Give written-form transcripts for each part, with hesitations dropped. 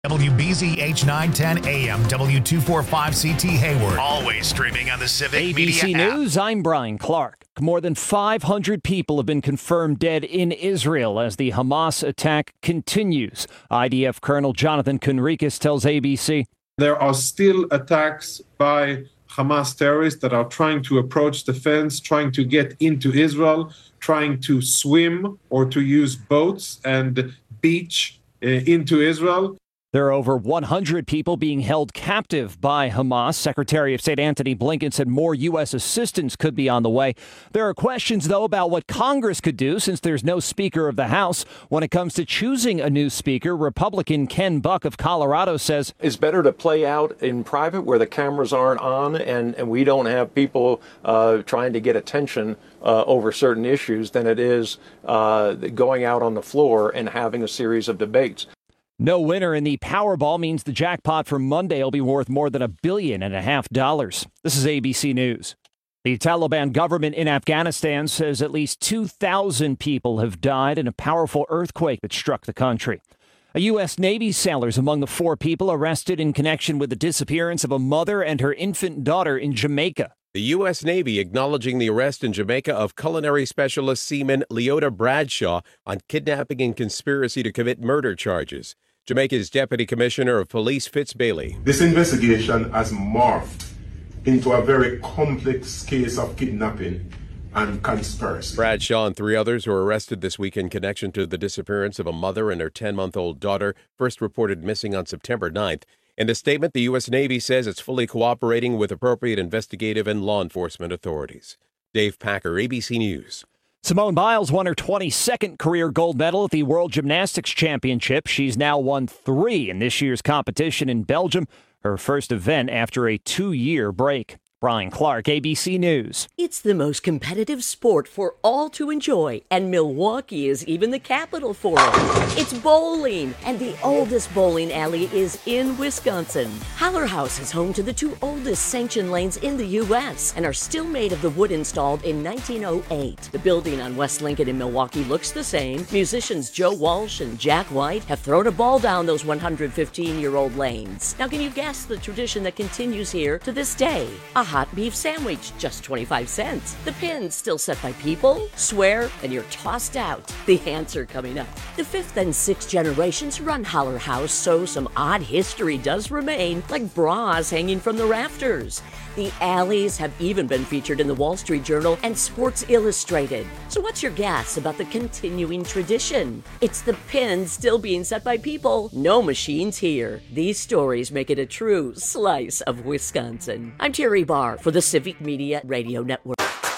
WBZH 910 AM, W245CT Hayward. Always streaming on the Civic Media ABC app. News, I'm Brian Clark. More than 500 people have been confirmed dead in Israel as the Hamas attack continues. IDF Colonel Jonathan Conricus tells ABC. There are still attacks by Hamas terrorists that are trying to approach the fence, trying to get into Israel, trying to swim or to use boats and beach into Israel. There are over 100 people being held captive by Hamas. Secretary of State Antony Blinken said more U.S. assistance could be on the way. There are questions, though, about what Congress could do since there's no Speaker of the House. When it comes to choosing a new Speaker, Republican Ken Buck of Colorado says it's better to play out in private where the cameras aren't on and we don't have people trying to get attention over certain issues than it is going out on the floor and having a series of debates. No winner in the Powerball means the jackpot for Monday will be worth more than $1.5 billion. This is ABC News. The Taliban government in Afghanistan says at least 2,000 people have died in a powerful earthquake that struck the country. A U.S. Navy sailor is among the 4 people arrested in connection with the disappearance of a mother and her infant daughter in Jamaica. The U.S. Navy acknowledging the arrest in Jamaica of culinary specialist seaman Leota Bradshaw on kidnapping and conspiracy to commit murder charges. Jamaica's Deputy Commissioner of Police Fitz Bailey. This investigation has morphed into a very complex case of kidnapping and conspiracy. Bradshaw and 3 others were arrested this week in connection to the disappearance of a mother and her 10-month-old daughter, first reported missing on September 9th. In a statement, the U.S. Navy says it's fully cooperating with appropriate investigative and law enforcement authorities. Dave Packer, ABC News. Simone Biles won her 22nd career gold medal at the World Gymnastics Championship. She's now won 3 in this year's competition in Belgium, her first event after a 2-year break. Brian Clark, ABC News. It's the most competitive sport for all to enjoy, and Milwaukee is even the capital for it. It's bowling, and the oldest bowling alley is in Wisconsin. Haller House is home to the 2 oldest sanctioned lanes in the U.S. and are still made of the wood installed in 1908. The building on West Lincoln in Milwaukee looks the same. Musicians Joe Walsh and Jack White have thrown a ball down those 115-year-old lanes. Now, can you guess the tradition that continues here to this day? A hot beef sandwich, just 25 cents. The pins still set by people, swear, and you're tossed out. The answer coming up. The 5th and 6th generations run Haller House, so some odd history does remain, like bras hanging from the rafters. The alleys have even been featured in the Wall Street Journal and Sports Illustrated. So what's your guess about the continuing tradition? It's the pins still being set by people. No machines here. These stories make it a true slice of Wisconsin. I'm Terry Barr for the Civic Media Radio Network.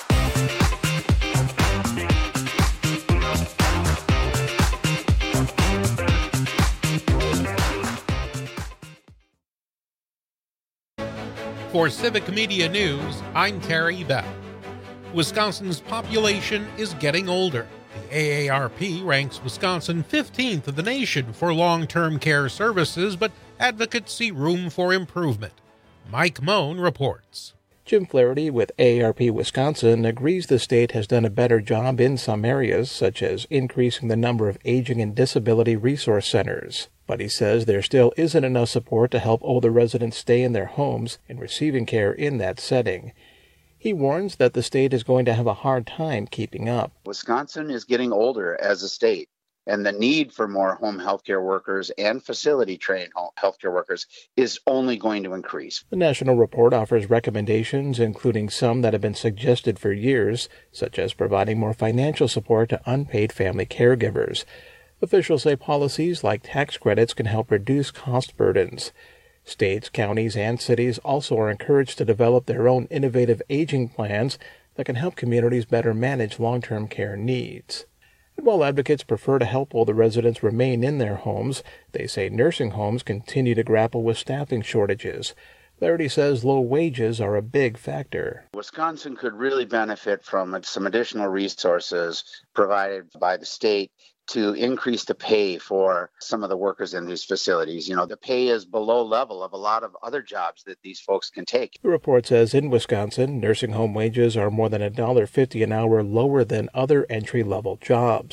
For Civic Media News, I'm Terry Bell. Wisconsin's population is getting older. The AARP ranks Wisconsin 15th of the nation for long-term care services, but advocates see room for improvement. Mike Moan reports. Jim Flaherty with AARP Wisconsin agrees the state has done a better job in some areas, such as increasing the number of aging and disability resource centers. But he says there still isn't enough support to help older residents stay in their homes and receiving care in that setting. He warns that the state is going to have a hard time keeping up. Wisconsin is getting older as a state, and the need for more home healthcare workers and facility-trained healthcare workers is only going to increase. The national report offers recommendations, including some that have been suggested for years, such as providing more financial support to unpaid family caregivers. Officials say policies like tax credits can help reduce cost burdens. States, counties, and cities also are encouraged to develop their own innovative aging plans that can help communities better manage long-term care needs. And while advocates prefer to help older residents remain in their homes, they say nursing homes continue to grapple with staffing shortages. Flaherty says low wages are a big factor. Wisconsin could really benefit from some additional resources provided by the state to increase the pay for some of the workers in these facilities. You know, the pay is below level of a lot of other jobs that these folks can take. The report says in Wisconsin, nursing home wages are more than $1.50 an hour lower than other entry-level jobs.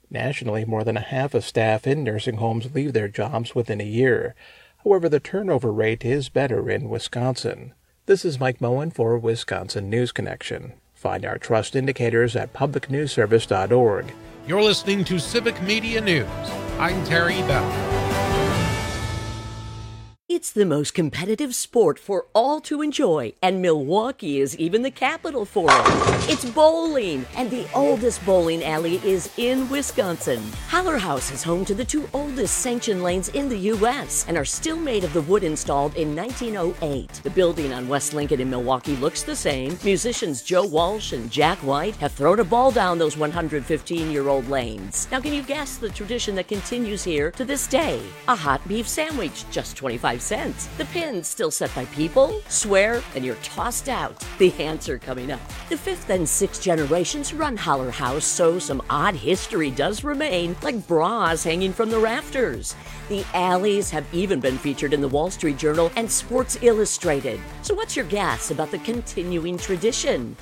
Nationally, more than a half of staff in nursing homes leave their jobs within a year. However, the turnover rate is better in Wisconsin. This is Mike Moen for Wisconsin News Connection. Find our trust indicators at publicnewsservice.org. You're listening to Civic Media News. I'm Terry Bell. It's the most competitive sport for all to enjoy, and Milwaukee is even the capital for it. It's bowling, and the oldest bowling alley is in Wisconsin. Holler House is home to the 2 oldest sanctioned lanes in the U.S. and are still made of the wood installed in 1908. The building on West Lincoln in Milwaukee looks the same. Musicians Joe Walsh and Jack White have thrown a ball down those 115-year-old lanes. Now, can you guess the tradition that continues here to this day? A hot beef sandwich, just 25 cents. The pin's still set by people, swear, and you're tossed out. The answer coming up. The 5th and 6th generations run Holler House, so some odd history does remain, like bras hanging from the rafters. The alleys have even been featured in the Wall Street Journal and Sports Illustrated. So what's your guess about the continuing tradition?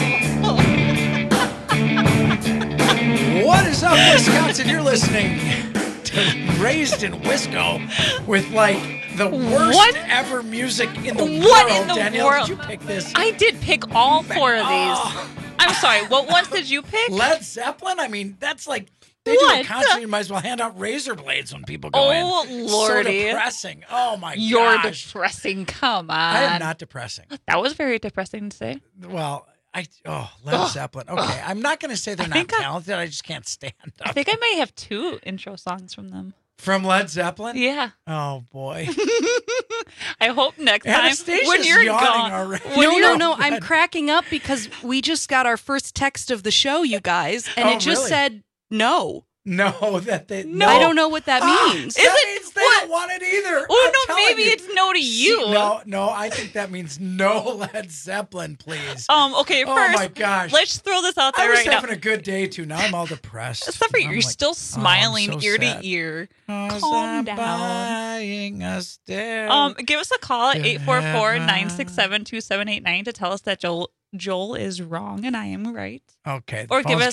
What is up, Wisconsin? You're listening to Raised in Wisco with, like, the worst ever music in the world. What in the Danielle, world? did you pick this? I did pick all 4 of these. I'm sorry, what ones did you pick? Led Zeppelin? I mean, that's like, they do a concert, you might as well hand out razor blades when people go in. Oh, Lordy. So depressing. Oh, my gosh. You're depressing. Come on. I am not depressing. That was very depressing to say. Well, Led Zeppelin. Okay, I'm not going to say they're not talented. I just can't stand them. I think I may have 2 intro songs from them. From Led Zeppelin? Yeah. Oh, boy. I hope next time Anastasia's when you're yawning gone. already. No. I'm cracking up because we just got our first text of the show, you guys, and it just said no. No, that they. No, I don't know what that means. That means they don't want it either. Oh, no, maybe it's no to you. No, I think that means no Led Zeppelin, please. Okay, oh first, my gosh. Let's throw this out there right now. I was having a good day, too. Now I'm all depressed. Except for you're still smiling ear to ear. Calm down. Buying a stair. Give us a call at 844-967-2789 to tell us that Joel is wrong and I am right. Okay. Or give us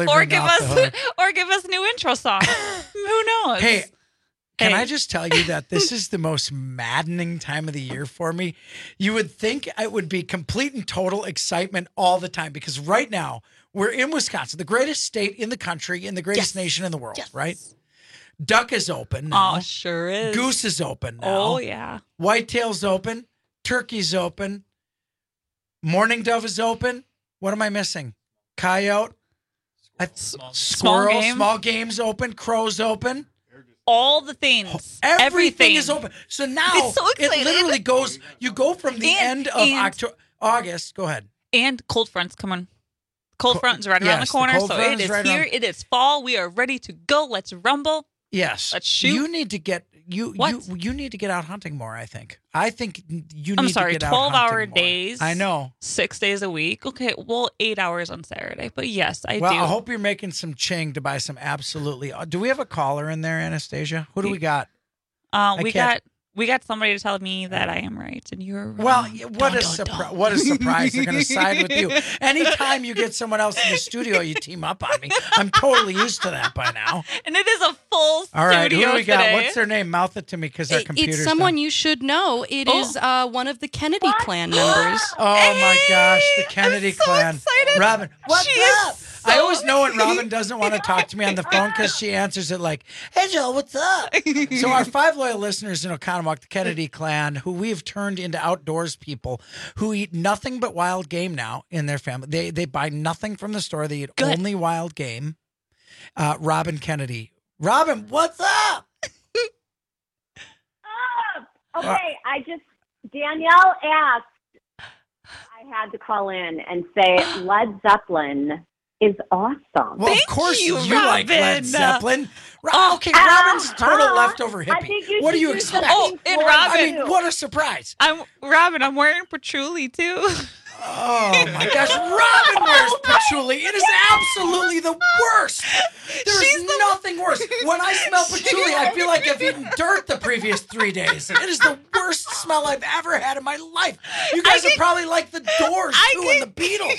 new intro song. Who knows? Hey, can I just tell you that this is the most maddening time of the year for me? You would think it would be complete and total excitement all the time because right now we're in Wisconsin, the greatest state in the country and the greatest nation in the world, right? Duck is open now. Oh, sure is. Goose is open now. Oh, yeah. Whitetail's open. Turkey's open. Mourning dove is open. What am I missing? Coyote. Squirrel. Small game's open. Crow's open. All the things. Everything is open. So now it literally goes, you go from the end of August. Go ahead. And cold front's coming. Cold front is right around the corner. So it is here. It is fall. We are ready to go. Let's rumble. Yes. Let's shoot. You need to get you need to get out hunting more, I think. I think you need to get out hunting 12-hour more. days. I know. 6 days a week. Okay, well, 8 hours on Saturday. But yes, I do. Well, I hope you're making some ching to buy some absolutely. Do we have a caller in there, Anastasia? Who do we got? We got somebody to tell me that I am right and you're wrong. Well, what a surprise. They're going to side with you. Anytime you get someone else in the studio, you team up on me. I'm totally used to that by now. And it is a full studio. All right, who do we got? Today. What's their name? Mouth it to me because our computer's It's someone you should know. It is one of the Kennedy clan members. Oh, my gosh, the Kennedy clan. Excited. Robin, what's up? So I always know when Robin doesn't want to talk to me on the phone because she answers it like, hey, Joel, what's up? So our 5 loyal listeners in Oconomowoc, the Kennedy clan, who we've turned into outdoors people who eat nothing but wild game now in their family. They buy nothing from the store. They eat only wild game. Robin Kennedy. Robin, what's up? Okay, Danielle asked, I had to call in and say Led Zeppelin is awesome. Well, of course you like Led Zeppelin. Okay, Robin's a total leftover hippie. What do you expect? Oh, and Robin. I mean, what a surprise. I'm wearing patchouli too. Oh my gosh, Robin wears patchouli. It is absolutely the worst. There's nothing worse. When I smell patchouli, I feel like I've eaten dirt the previous 3 days. It is the worst smell I've ever had in my life. You guys are probably like the Doors too and the Beatles.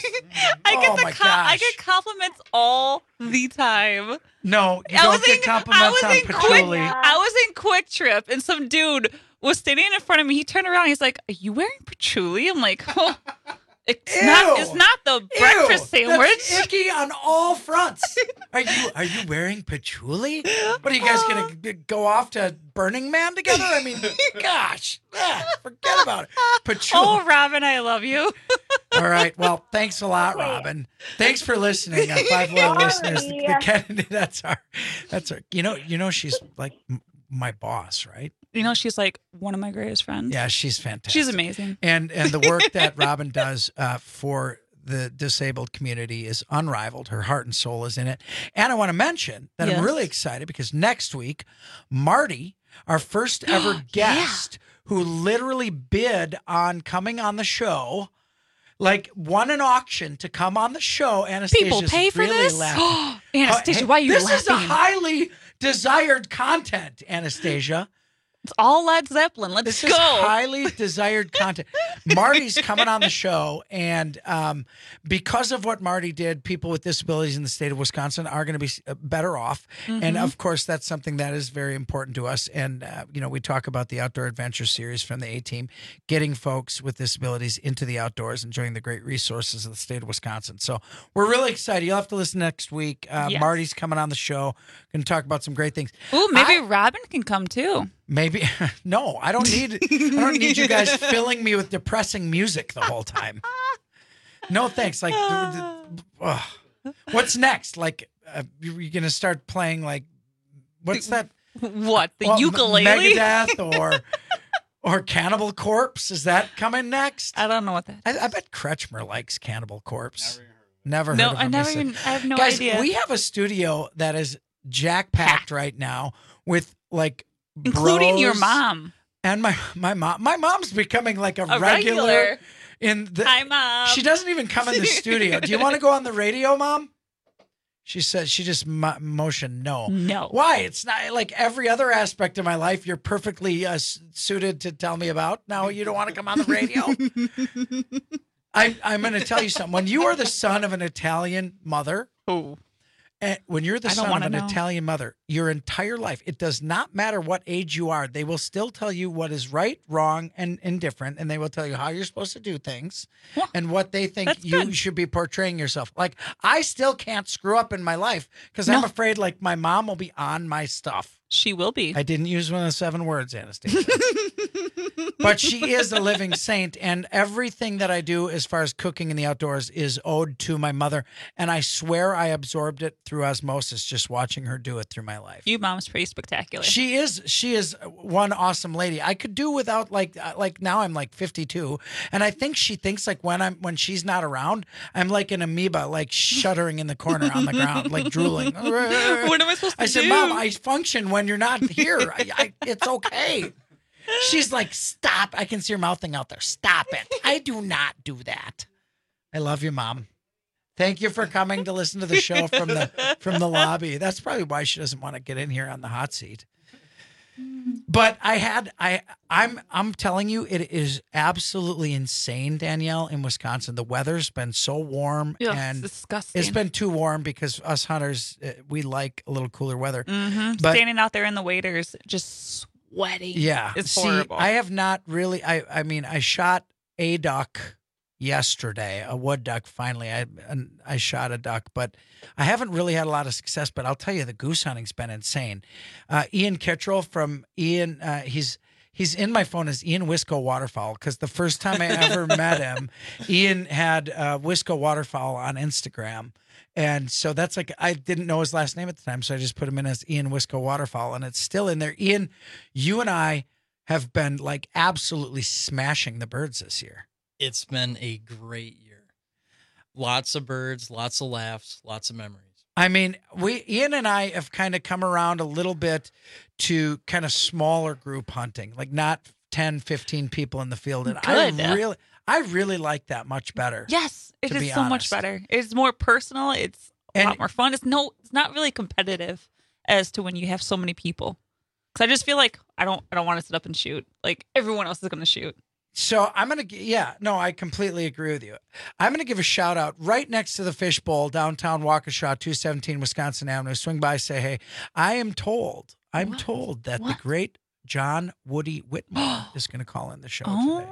I get compliments all the time. No, you don't get compliments on patchouli. I was in Quick Trip and some dude was standing in front of me. He turned around. He's like, "Are you wearing patchouli?" I'm like, "Oh, it's not the breakfast sandwich." That's icky on all fronts. Are you wearing patchouli? What are you guys gonna go off to Burning Man together? I mean, gosh, forget about it. Patchouli. Oh, Robin, I love you. All right. Well, thanks a lot, Robin. Thanks for listening, our Five Loyal listeners. The Kennedy. That's our. You know, she's like my boss, right? You know, she's like one of my greatest friends. Yeah, she's fantastic. She's amazing. And the work that Robin does for the disabled community is unrivaled. Her heart and soul is in it. And I want to mention that I'm really excited because next week, Marty, our first ever guest, who literally bid on coming on the show, like won an auction to come on the show. Anastasia's people pay for really this? laughing. Anastasia, why are you laughing? This is a highly desired content, Anastasia. It's all Led Zeppelin. Let's go. This is highly desired content. Marty's coming on the show, and because of what Marty did, people with disabilities in the state of Wisconsin are going to be better off. Mm-hmm. And, of course, that's something that is very important to us. And, we talk about the Outdoor Adventure Series from the A-Team, getting folks with disabilities into the outdoors, enjoying the great resources of the state of Wisconsin. So we're really excited. You'll have to listen next week. Yes. Marty's coming on the show. Going to talk about some great things. Ooh, maybe Robin can come, too. Maybe no. I don't need you guys filling me with depressing music the whole time. No thanks. Like, what's next? Like, you're gonna start playing like, what's that? What ukulele? Megadeth or Cannibal Corpse? Is that coming next? I don't know what that is. I bet Kretschmer likes Cannibal Corpse. Never heard no, of him. I have no guys, idea. We have a studio that is jack-packed right now with like. Including bros your mom. And my mom. My mom's becoming like a regular in the. Hi, Mom. She doesn't even come in the studio. Do you want to go on the radio, Mom? She says she just motioned no. No. Why? It's not like every other aspect of my life you're perfectly suited to tell me about. Now you don't want to come on the radio? I'm going to tell you something. When you are the son of an Italian mother. Oh. And when you're the son of an Italian mother, your entire life, it does not matter what age you are. They will still tell you what is right, wrong, and indifferent, and they will tell you how you're supposed to do things and what they think you should be portraying yourself. Like, I still can't screw up in my life because I'm afraid, like, my mom will be on my stuff. She will be. I didn't use one of the 7 words, Anastasia. But she is a living saint, and everything that I do as far as cooking in the outdoors is owed to my mother, and I swear I absorbed it through osmosis just watching her do it through my life. Your mom's pretty spectacular. She is one awesome lady. I could do without like now I'm like 52, and I think she thinks like when she's not around, I'm like an amoeba, like shuddering in the corner on the ground, like drooling. What am I supposed to do? I said, Mom, I function when you're not here. It's okay. She's like, stop. I can see her mouthing out there. Stop it. I do not do that. I love you, Mom. Thank you for coming to listen to the show from the lobby. That's probably why she doesn't want to get in here on the hot seat. But I'm telling you, it is absolutely insane, Danielle, in Wisconsin. The weather's been so warm and disgusting. It's been too warm because us hunters, we like a little cooler weather. Mm-hmm. But standing out there in the waders, just sweaty. Yeah. It's horrible. I have not really, I mean, I shot a duck yesterday, a wood duck. Finally, I shot a duck, but I haven't really had a lot of success. But I'll tell you, the goose hunting's been insane. Ian Kittrell from Ian, he's in my phone as Ian Wisco Waterfowl because the first time I ever met him, Ian had Wisco Waterfowl on Instagram. And so that's like, I didn't know his last name at the time, so I just put him in as Ian Wisco Waterfowl, and it's still in there. Ian, you and I have been like absolutely smashing the birds this year. It's been a great year. Lots of birds, lots of laughs, lots of memories. I mean, Ian and I have kind of come around a little bit to kind of smaller group hunting, like not 10, 15 people in the field. And Good. I really like that much better. Yes, it to is be so much honest. better. It's more personal. It's a lot more fun. It's not really competitive as to when you have so many people. Because I just feel like I don't want to sit up and shoot. Like everyone else is going to shoot. So I'm going to, I completely agree with you. I'm going to give a shout out right next to the Fish Bowl, downtown Waukesha, 217 Wisconsin Avenue. Swing by, say, hey, I'm told that the great John Woody Whitmore is going to call in the show today.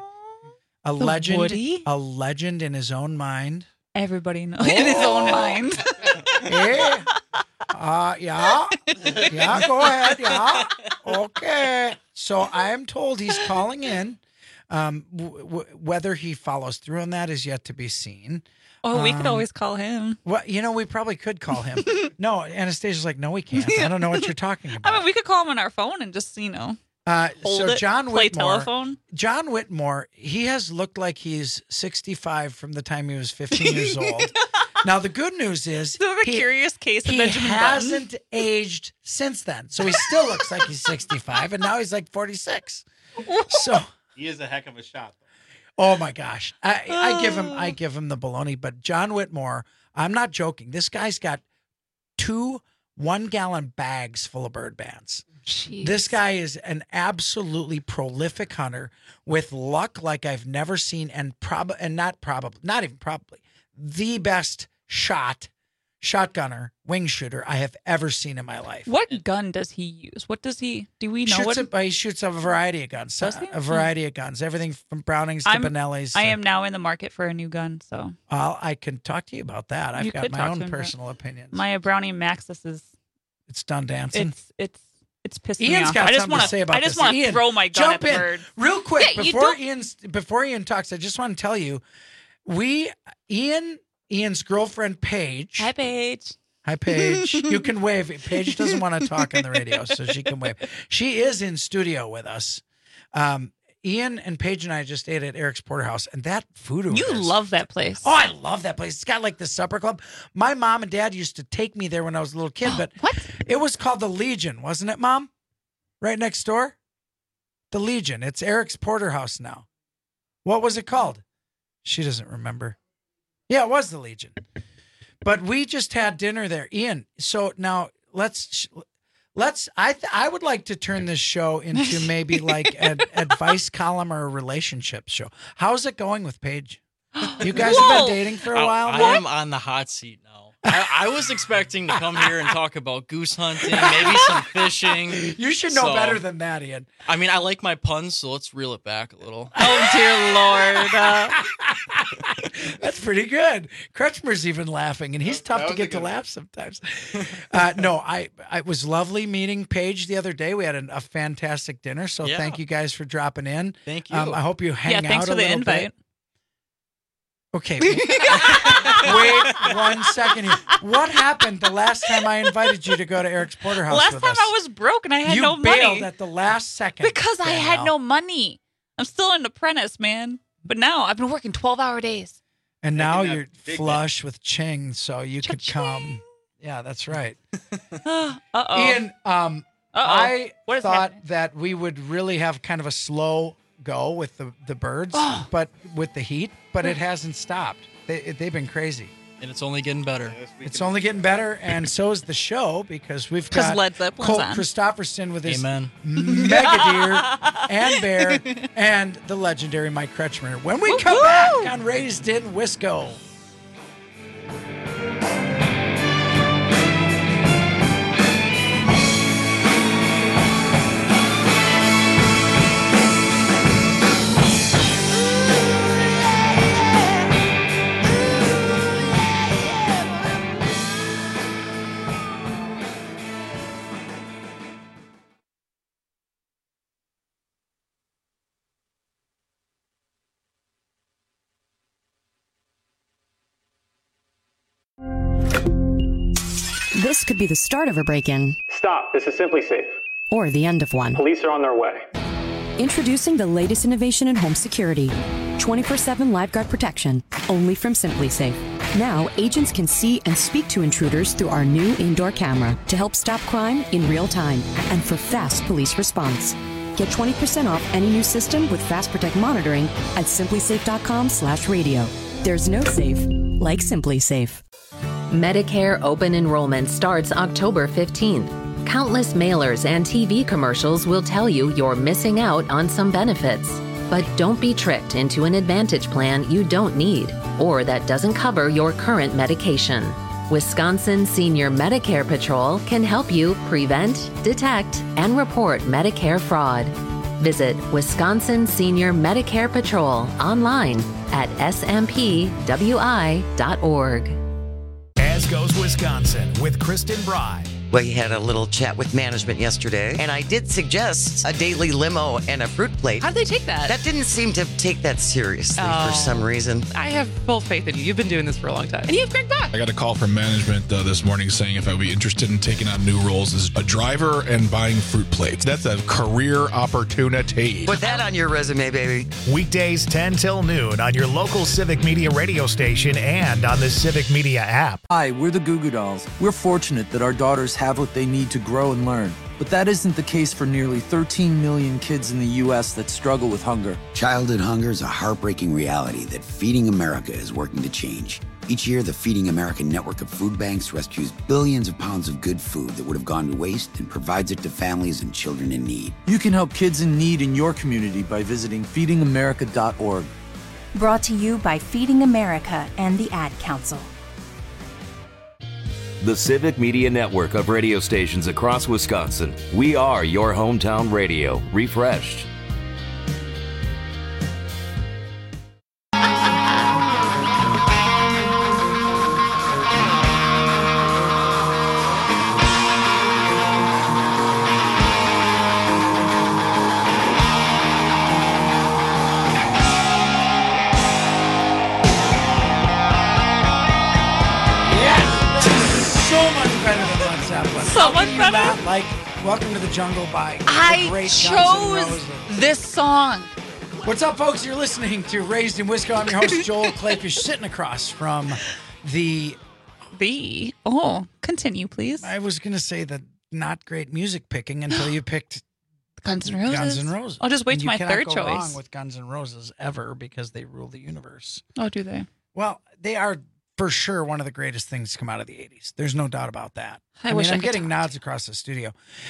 A legend in his own mind. Everybody knows in his own mind. Yeah. Yeah, go ahead. Yeah. Okay. So I am told he's calling in. Whether he follows through on that is yet to be seen. Oh, we could always call him. Well, we probably could call him. No, Anastasia's like, no, we can't. I don't know what you're talking about. I mean, we could call him on our phone and just, hold it, John play Whitmore, telephone. John Whitmore, he has looked like he's 65 from the time he was 15 years old. Now, the good news is curious case of he Benjamin hasn't Button. aged since then. So he still looks like he's 65, and now he's like 46. So he is a heck of a shot, though. Oh my gosh. I give him the baloney, but John Whitmore, I'm not joking. This guy's got 2 1-gallon bags full of bird bands. Jeez. This guy is an absolutely prolific hunter with luck like I've never seen, and not even probably the best shotgunner, wing shooter I have ever seen in my life. What gun does he use? Do we know He shoots a variety of guns. Does he? A variety of guns. Everything from Brownings to Benellis. I am now in the market for a new gun, so. I can talk to you about that. I've got my own personal opinions. My Browning Maxus is. It's done dancing. It's pissing Ian's me off. got I just something to say about I just this. want to Ian, throw my gun jump at the in bird. real quick Yeah, before Ian talks. I just want to tell you, Ian's girlfriend Paige. Hi, Paige. Hi, Paige. You can wave. Paige doesn't want to talk on the radio, so she can wave. She is in studio with us. Ian and Paige and I just ate at Eric's Porterhouse, and that food. You love that place. Oh, I love that place. It's got like the supper club. My mom and dad used to take me there when I was a little kid, but it was called the Legion, wasn't it, Mom? Right next door? The Legion. It's Eric's Porterhouse now. What was it called? She doesn't remember. Yeah, it was the Legion. But we just had dinner there. Ian, so now I would like to turn this show into maybe like an advice column or a relationship show. How's it going with Paige? You guys have been dating for a while now? I am on the hot seat now. I was expecting to come here and talk about goose hunting, maybe some fishing. You should know better than that, Ian. I mean, I like my puns, so let's reel it back a little. Oh, dear Lord. That's pretty good. Kretschmer's even laughing, and he's tough to get to laugh sometimes. No, it was lovely meeting Paige the other day. We had a fantastic dinner, so thank you guys for dropping in. Thank you. I hope you hang out thanks for the invite. Okay. Wait 1 second here. What happened the last time I invited you to go to Eric's Porterhouse Last with time us? I was broke and I had no money. You bailed at the last second. Because I had no money. I'm still an apprentice, man. But now I've been working 12-hour days. And now you're flush with Ching, so you could come. Yeah, that's right. Uh-oh. Ian, I What is thought happening? that we would really have kind of a slow go with the birds, but with the heat, but it hasn't stopped. They've been crazy. And it's only getting better. It's only getting better, and so is the show, because we've got Led Zeppelin's Colt on. Christopherson with his Amen. mega deer and bear, and the legendary Mike Kretschmer. When we come back on Raised in Wisco. This could be the start of a break-in. Stop. This is Simply Safe. Or the end of one. Police are on their way. Introducing the latest innovation in home security. 24/7 LiveGuard protection, only from Simply Safe. Now, agents can see and speak to intruders through our new indoor camera to help stop crime in real time and for fast police response. Get 20% off any new system with Fast Protect monitoring at simplysafe.com/radio. There's no safe like Simply Safe. Medicare open enrollment starts October 15th. Countless mailers and TV commercials will tell you you're missing out on some benefits. But don't be tricked into an Advantage plan you don't need or that doesn't cover your current medication. Wisconsin Senior Medicare Patrol can help you prevent, detect, and report Medicare fraud. Visit Wisconsin Senior Medicare Patrol online at smpwi.org. As Goes Wisconsin with Kristen Bry. We had a little chat with management yesterday, and I did suggest a daily limo and a fruit plate. How'd they take that? That didn't seem to take that seriously for some reason. I have full faith in you. You've been doing this for a long time. And you have Greg Bach. I got a call from management this morning saying if I would be interested in taking on new roles as a driver and buying fruit plates. That's a career opportunity. Put that on your resume, baby. Weekdays 10 till noon on your local Civic Media radio station and on the Civic Media app. Hi, we're the Goo Goo Dolls. We're fortunate that our daughters have what they need to grow and learn. But that isn't the case for nearly 13 million kids in the U.S. that struggle with hunger. Childhood hunger is a heartbreaking reality that Feeding America is working to change. Each year, the Feeding America network of food banks rescues billions of pounds of good food that would have gone to waste and provides it to families and children in need. You can help kids in need in your community by visiting feedingamerica.org. Brought to you by Feeding America and the Ad Council. The Civic Media Network of radio stations across Wisconsin. We are your hometown radio, refreshed. So much better. Like Welcome to the Jungle by the great Guns N' Roses. This song. What's up, folks? You're listening to Raised in Wisco. I'm your host, Joel Clayfish, sitting across from the... Continue, please. I was going to say the not great music picking until you picked Guns N' Roses. Guns N' Roses. I'll just wait to my third choice. You cannot go wrong choice. with Guns N' Roses ever because they rule the universe. Oh, do they? Well, they are for sure one of the greatest things to come out of the 80s. There's no doubt about that. I wish I'm I could getting talk. nods across the studio.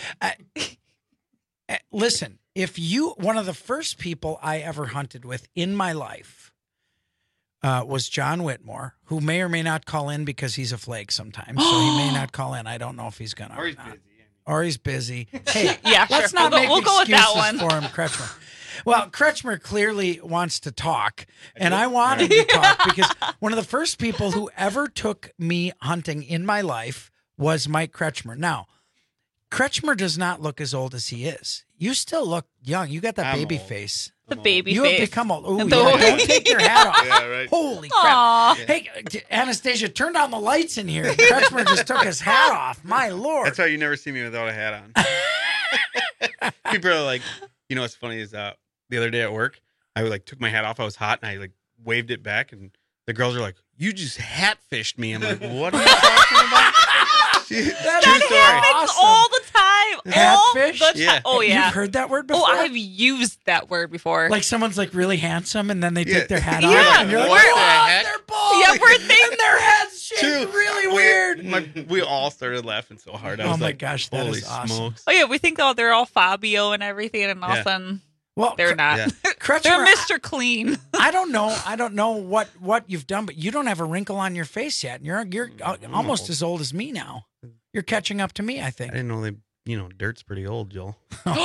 Listen, one of the first people I ever hunted with in my life was John Whitmore, who may or may not call in because he's a flake sometimes. So he may not call in. I don't know if he's going to. Or he's busy. Hey, Yeah, let's sure. not make We'll go with that excuses one. for him, Kretschmer. Well, Kretschmer clearly wants to talk, and I want him to talk because one of the first people who ever took me hunting in my life was Mike Kretschmer. Now, Kretschmer does not look as old as he is. You still look young. You got that baby face. The baby You face. have become old. Ooh, The- yeah, don't take your hat off. Yeah, right. Holy crap. Aw. Hey, Anastasia, turn down the lights in here. Kretschmer just took his hat off. My Lord. That's how you never see me without a hat on. People are like, you know what's funny is the other day at work, I took my hat off. I was hot and I waved it back, and the girls are like, "You just hat fished me." I'm like, "What are you talking about?" That happens all the time. All Hatfish? the time. Yeah. Oh, yeah. You've heard that word before? Oh, I've used that word before. Like someone's really handsome and then they Yeah. take their hat Yeah. off and you're like, What the "Oh, heck?" they're bald. Yeah, we're thinking- And their heads shake True. really weird. We all started laughing so hard. I Oh was my like, gosh, that holy is awesome. smokes. Oh, yeah, we think, they're all Fabio and everything, and all of a Yeah. sudden, Well, they're not. Yeah. Kretschmer, They're Mr. Clean. I don't know what you've done, but you don't have a wrinkle on your face yet. And you're almost as old as me now. You're catching up to me, I I think. didn't know dirt's pretty old, Joel.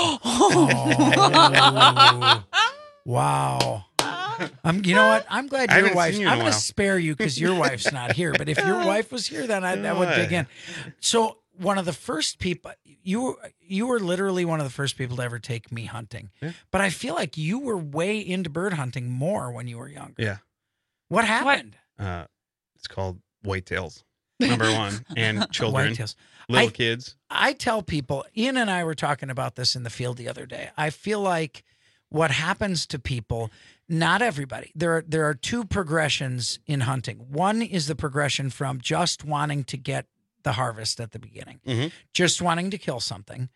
Oh. Wow. You know what? I'm glad I your haven't wife. seen you in a I'm going to while. spare you because your wife's not here. But if your wife was here, then I would dig in. So one of the first people you were literally one of the first people to ever take me hunting. Yeah. But I feel like you were way into bird hunting more when you were younger. Yeah. What happened? It's called whitetails, number one, and children, Whitetails. little kids. I tell people, Ian and I were talking about this in the field the other day. I feel like what happens to people, not everybody, there are two progressions in hunting. One is the progression from just wanting to get the harvest at the beginning, Mm-hmm. just wanting to kill something. Yep.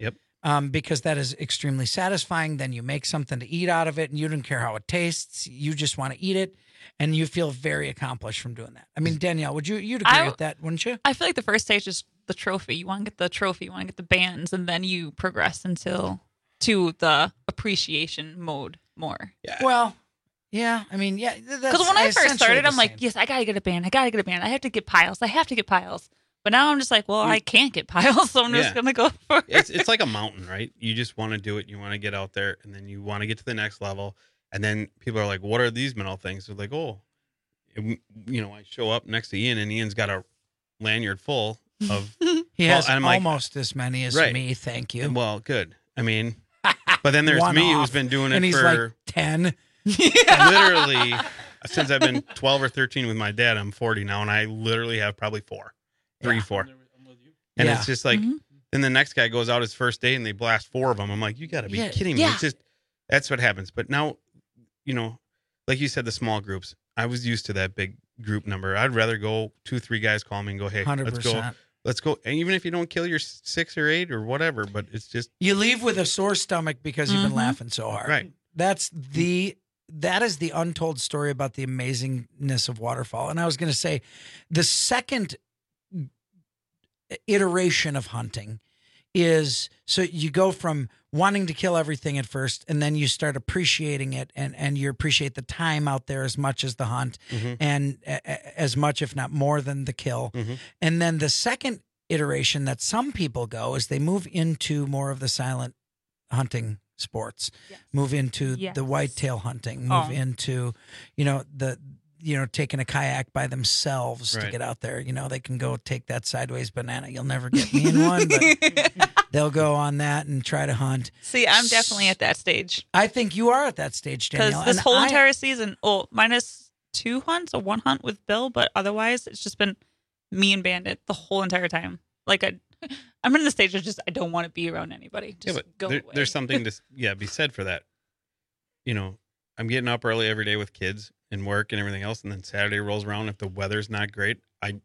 because that is extremely satisfying. Then you make something to eat out of it, and you don't care how it tastes. You just want to eat it, and you feel very accomplished from doing that. I mean, Danielle, you'd agree with that, wouldn't you? I feel like the first stage is the trophy. You want to get the trophy, you want to get the bands, and then you progress to the appreciation mode more. Yeah. Well, yeah. I mean, yeah. Because when I first started, I'm like, yes, I got to get a band. I have to get piles. But now I'm just like, well, I can't get piles, so I'm just going to go for it. It's like a mountain, right? You just want to do it. You want to get out there, and then you want to get to the next level. And then people are like, what are these metal things? They're like, oh, I show up next to Ian, and Ian's got a lanyard full of... He has almost as many as me, thank you. Well, good. I mean, but then there's me who's been doing it and he's for... like 10. Literally, since I've been 12 or 13 with my dad, I'm 40 now, and I literally have probably 4. 4. And it's just like, then the next guy goes out his first day and they blast 4 of them. I'm like, you got to be kidding me. It's just, that's what happens. But now, like you said, the small groups, I was used to that big group number. I'd rather go 2-3 guys call me and go, hey, 100%. Let's go. And even if you don't kill your 6 or 8 or whatever, but it's just. You leave with a sore stomach because you've been laughing so hard. Right. That is the untold story about the amazingness of waterfowl. And I was going to say, the second iteration of hunting is, so you go from wanting to kill everything at first, and then you start appreciating it, and you appreciate the time out there as much as the hunt, and as much, if not more than the kill. And then the second iteration that some people go is they move into more of the silent hunting sports, move into the whitetail hunting, move into, taking a kayak by themselves to get out there. They can go take that sideways banana. You'll never get me in one, but they'll go on that and try to hunt. See, I'm definitely at that stage. I think you are at that stage, Danielle. Because this whole entire season, minus 2 hunts or 1 hunt with Bill, but otherwise it's just been me and Bandit the whole entire time. Like I'm in the stage of just, I don't want to be around anybody. Just go away. There's something to be said for that. I'm getting up early every day with kids and work and everything else, and then Saturday rolls around. If the weather's not great,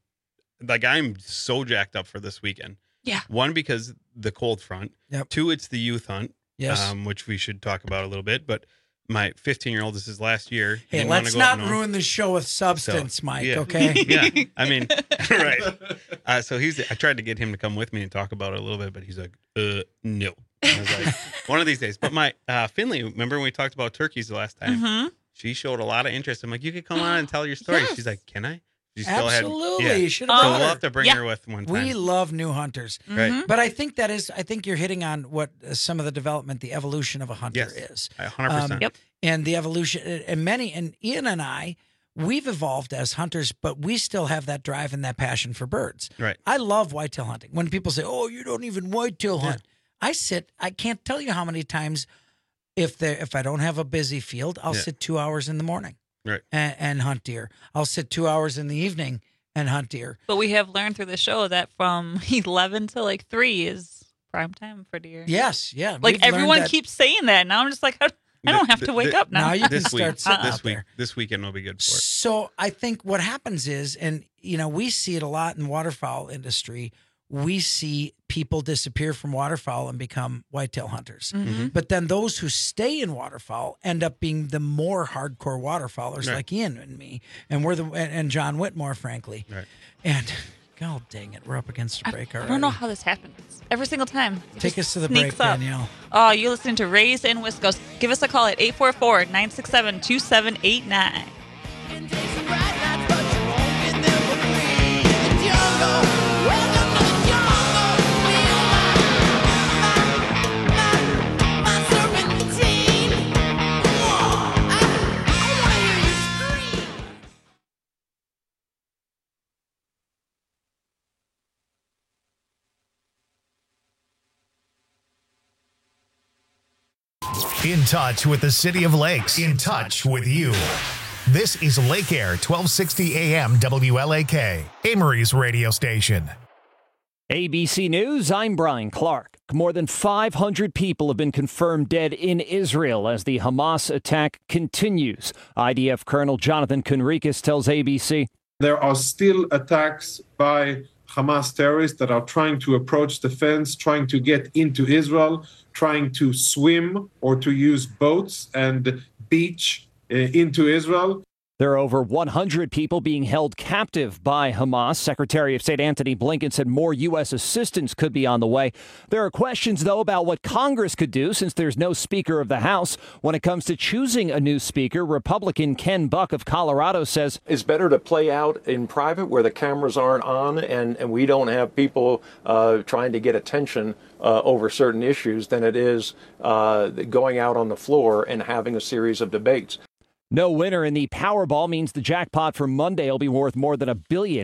I'm so jacked up for this weekend. Yeah. 1, because the cold front. Yep. 2, it's the youth hunt. Yes. Which we should talk about a little bit. But my 15-year-old, this is last year. Hey, let's not ruin the show with substance, Mike. Okay. Yeah. I mean, right. So I tried to get him to come with me and talk about it a little bit, but he's like, no. I was like, one of these days. But my Finley, remember when we talked about turkeys the last time? She showed a lot of interest. I'm like, you could come on and tell your story. Yes. She's like, can I? She still Absolutely. You should have so we'll have to bring her with one time. We love new hunters. Right. But I think you're hitting on what some of the development, the evolution of a hunter is. 100%. Yep. And the evolution, and Ian and I, we've evolved as hunters, but we still have that drive and that passion for birds. Right. I love whitetail hunting. When people say, oh, you don't even whitetail hunt. I can't tell you how many times if I don't have a busy field, I'll sit 2 hours in the morning. Right. And hunt deer. I'll sit 2 hours in the evening and hunt deer. But we have learned through the show that from 11 to 3 is prime time for deer. Yes, yeah. Like everyone keeps saying that. Now I'm just like, I don't have to wake up now. Now you can start sitting out there. This weekend will be good for it. So I think what happens is, and we see it a lot in the waterfowl industry, we see people disappear from waterfowl and become whitetail hunters. But then those who stay in waterfowl end up being the more hardcore waterfowlers, like Ian and me, and and John Whitmore, frankly. Right. And God dang it, we're up against a break already. I don't know how this happens. Every single time. Take us to the break, Danielle. Oh, you're listening to Raised in Wisconsin. Give us a call at 844-967-2789. In touch with the City of Lakes. In touch with you. This is Lake Air 1260 AM WLAK, Amory's radio station. ABC News, I'm Brian Clark. More than 500 people have been confirmed dead in Israel as the Hamas attack continues. IDF Colonel Jonathan Conricus tells ABC. There are still attacks by Hamas terrorists that are trying to approach the fence, trying to get into Israel, trying to swim or to use boats and beach into Israel. There are over 100 people being held captive by Hamas. Secretary of State Antony Blinken said more U.S. assistance could be on the way. There are questions, though, about what Congress could do since there's no Speaker of the House. When it comes to choosing a new Speaker, Republican Ken Buck of Colorado says it's better to play out in private where the cameras aren't on and we don't have people trying to get attention over certain issues than it is going out on the floor and having a series of debates. No winner in the Powerball means the jackpot for Monday will be worth more than $1.5 billion.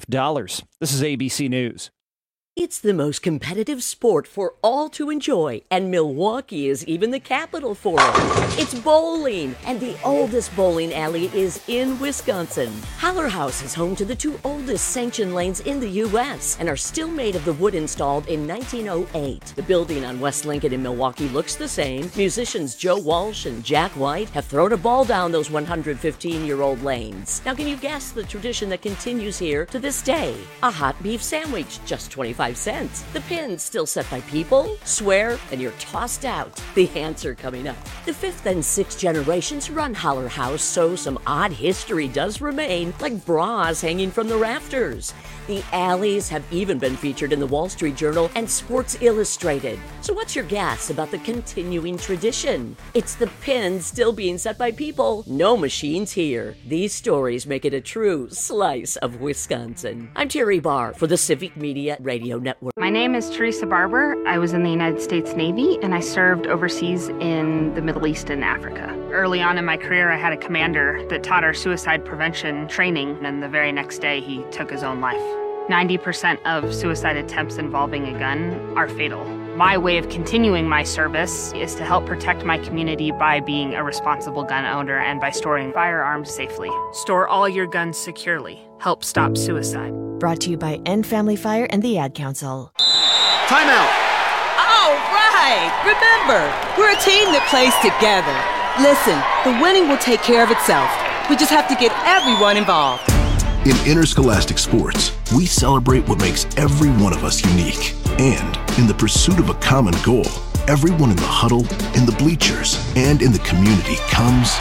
This is ABC News. It's the most competitive sport for all to enjoy, and Milwaukee is even the capital for it. It's bowling, and the oldest bowling alley is in Wisconsin. Haller House is home to the 2 oldest sanctioned lanes in the U.S. and are still made of the wood installed in 1908. The building on West Lincoln in Milwaukee looks the same. Musicians Joe Walsh and Jack White have thrown a ball down those 115-year-old lanes. Now, can you guess the tradition that continues here to this day? A hot beef sandwich, just 25 cents. The pins still set by people, swear, and you're tossed out. The answer coming up. The 5th and 6th generations run Haller House, so some odd history does remain, like bras hanging from the rafters. The alleys have even been featured in the Wall Street Journal and Sports Illustrated. So what's your guess about the continuing tradition? It's the pins still being set by people, no machines here. These stories make it a true slice of Wisconsin. I'm Terry Barr for the Civic Media Radio Network. My name is Teresa Barber. I was in the United States Navy and I served overseas in the Middle East and Africa. Early on in my career, I had a commander that taught our suicide prevention training, and the very next day he took his own life. 90% of suicide attempts involving a gun are fatal. My way of continuing my service is to help protect my community by being a responsible gun owner and by storing firearms safely. Store all your guns securely. Help stop suicide. Brought to you by End Family Fire and the Ad Council. Timeout! All right! Remember, we're a team that plays together. Listen, the winning will take care of itself. We just have to get everyone involved. In interscholastic sports, we celebrate what makes every one of us unique. And in the pursuit of a common goal, everyone in the huddle, in the bleachers, and in the community comes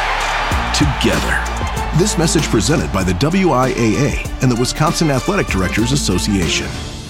together. This message presented by the WIAA and the Wisconsin Athletic Directors Association.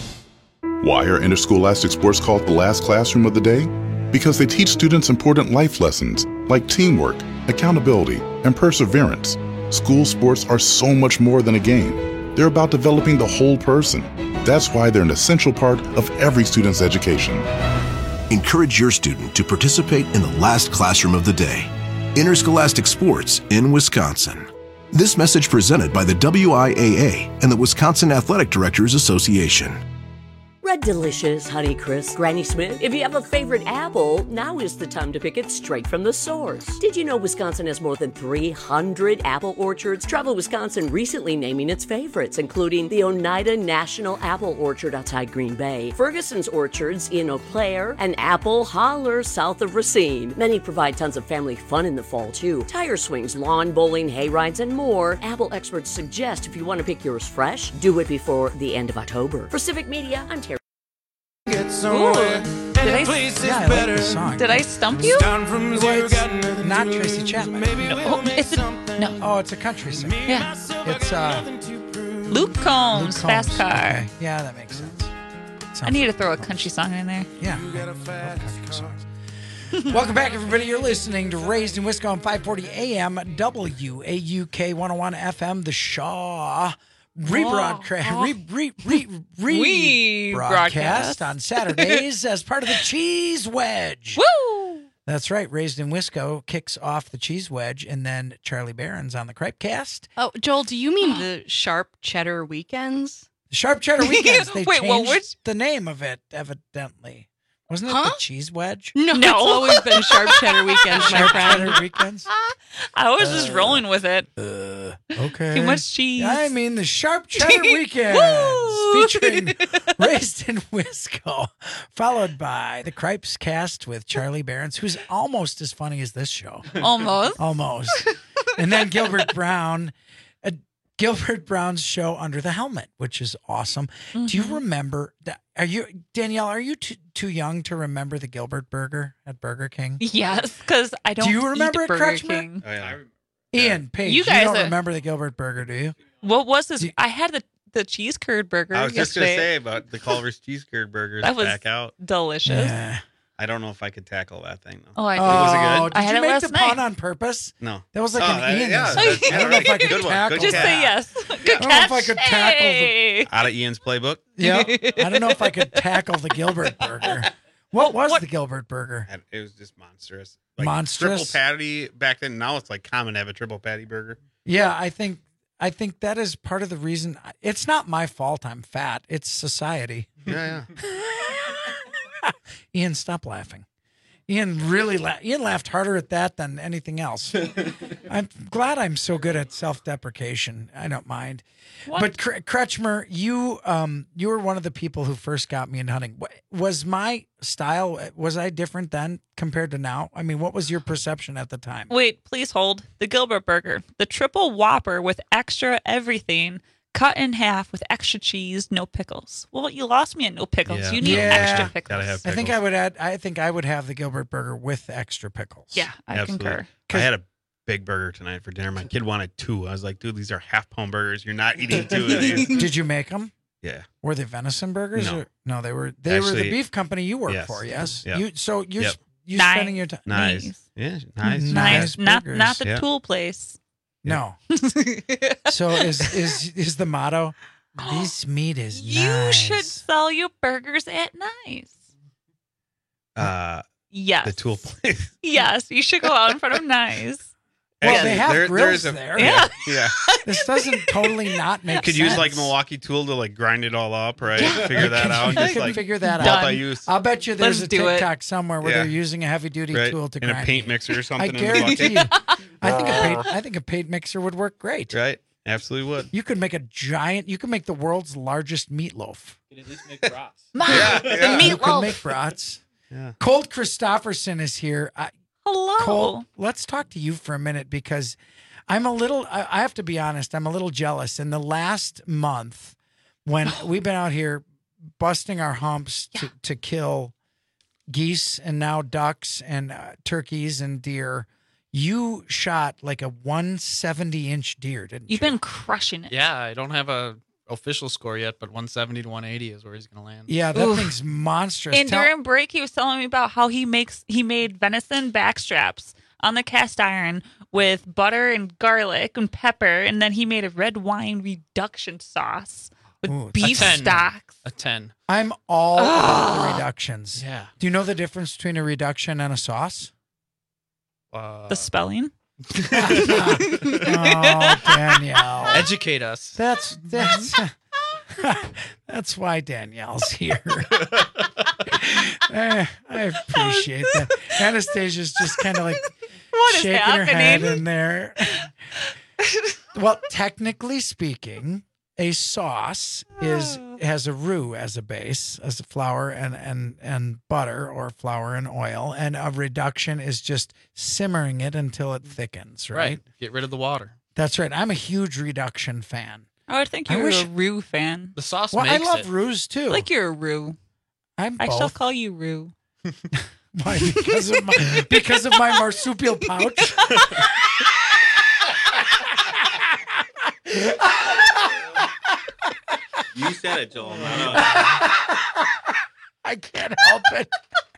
Why are interscholastic sports called the last classroom of the day? Because they teach students important life lessons like teamwork, accountability, and perseverance. School sports are so much more than a game. They're about developing the whole person. That's why they're an essential part of every student's education. Encourage your student to participate in the last classroom of the day. Interscholastic sports in Wisconsin. This message presented by the WIAA and the Wisconsin Athletic Directors Association. Red Delicious, Honeycrisp, Granny Smith. If you have a favorite apple, now is the time to pick it straight from the source. Did you know Wisconsin has more than 300 apple orchards? Travel Wisconsin recently naming its favorites, including the Oneida National Apple Orchard outside Green Bay, Ferguson's Orchards in Eau Claire, and Apple Holler south of Racine. Many provide tons of family fun in the fall, too. Tire swings, lawn bowling, hay rides, and more. Apple experts suggest if you want to pick yours fresh, do it before the end of October. For Civic Media, I'm Terry. Ooh. Did I stump you? Not Tracy Chapman. No, no. Oh, it's a country singer. Yeah. It's Luke Combs, Fast Car. Okay. Yeah, that makes sense. I need to throw a country song in there. Yeah. Welcome back, everybody. You're listening to Raised in Wisconsin, 540 AM, WAUK 101 FM, The Shaw. Rebroadcast on Saturdays as part of the Cheese Wedge. Woo! That's right. Raised in Wisco kicks off the Cheese Wedge, and then Charlie Barron's on the Cripecast. Oh, Joel, do you mean the Sharp Cheddar Weekends? The Sharp Cheddar Weekends. They Wait, changed the name of it, evidently. Wasn't it the Cheese Wedge? No, it's always been Sharp Cheddar Weekends, my friend. Cheddar Weekends? I was just rolling with it. Okay. Too much cheese. I mean the Sharp Cheddar Weekends featuring Raised in Wisco, followed by the Cripes Cast with Charlie Barons, who's almost as funny as this show. Almost. Almost. And then Gilbert Brown. Gilbert Brown's show Under the Helmet, which is awesome. Mm-hmm. Do you remember? Danielle? Are you too young to remember the Gilbert Burger at Burger King? Yes, because I don't. Do you remember eat it, Burger Kretschmer? King. Oh, yeah. Ian, Paige, you don't remember the Gilbert Burger, do you? What was this? I had the cheese curd burger. I was just yesterday. going to say about the Culver's cheese curd burgers. That was back out. delicious. Yeah. I don't know if I could tackle that thing though. Oh, I did. Was it good? Did I had you it make last the night. pun on purpose? No. That was like an Ian. Yeah, I don't know if I could good one. tackle Good Just that. say yes. Good I don't know if I could tackle Hey. Out of Ian's playbook. Yeah. I don't know if I could tackle the Gilbert Burger. What was the Gilbert Burger? It was just monstrous. Like Monstrous? Triple patty back then. Now it's like common to have a triple patty burger. Yeah, I think that is part of the reason. It's not my fault I'm fat. It's society. Yeah. Ian, stop laughing. Ian really Ian laughed harder at that than anything else. I'm glad I'm so good at self-deprecation. I don't mind. What? But Kretschmer, you were one of the people who first got me into hunting. Was my style, was I different then compared to now? I mean, what was your perception at the time? Wait, please hold. The Gilbert Burger, the triple Whopper with extra everything, cut in half with extra cheese, no pickles. Well, you lost me at no pickles. Yeah. You need extra pickles. Gotta have I think I would have the Gilbert Burger with extra pickles. Yeah, I Absolutely. concur. I had a big burger tonight for dinner. My kid wanted 2. I was like, dude, these are half-pound burgers. You're not eating 2 of these. Did you make them? Yeah. Were they venison burgers? No. No, they were the Actually, beef company you work yes. for, yes? Yep. You're Nice. spending your time. Nice. Yeah, nice. Nice Not burgers. the Yeah. tool place. No. So is the motto, this meat is You nice. should sell your burgers at Nice. Yes. The tool place. Yes, you should go out in front of Nice. Well, they have grills there's there. Yeah. Yeah. This doesn't totally not make Could sense. use like Milwaukee tool to like grind it all up, right? Figure that out. I Just can like figure that out. multi-use. I'll bet you there's Let's a do it. TikTok somewhere where Yeah. they're using a heavy-duty Right. tool to in a grind paint meat. mixer or something. I in the guarantee bucket. you. I think a paint mixer would work great. Right. Absolutely would. You could make you could make the world's largest meatloaf. You can at least make brats. The You could meatloaf. make brats. Yeah. Colt Christofferson is here. Hello. Colt, let's talk to you for a minute because I have to be honest, I'm a little jealous. In the last month, when we've been out here busting our humps to kill geese and now ducks and turkeys and deer, you shot like a 170-inch deer, didn't you? You've been crushing it. Yeah, I don't have a official score yet, but 170 to 180 is where he's going to land. Yeah, that thing's monstrous. And during break, he was telling me about how he made venison backstraps on the cast iron with butter and garlic and pepper, and then he made a red wine reduction sauce with beef stocks. A 10. I'm all about the reductions. Yeah. Do you know the difference between a reduction and a sauce? The spelling? Oh, Danielle. Educate us. That's why Danielle's here. I appreciate that. Anastasia's just kind of like What is shaking her head happening? in there. Well, technically speaking, a sauce has a roux as a base, as a flour and butter, or flour and oil, and a reduction is just simmering it until it thickens, right? Get rid of the water. That's right. I'm a huge reduction fan. I would think you were a roux fan. The sauce Well, I makes love it. roux too. Like you're a roux. I'm I shall both. call you roux. Why? Because of my marsupial pouch. You said it, Joel. I can't help it.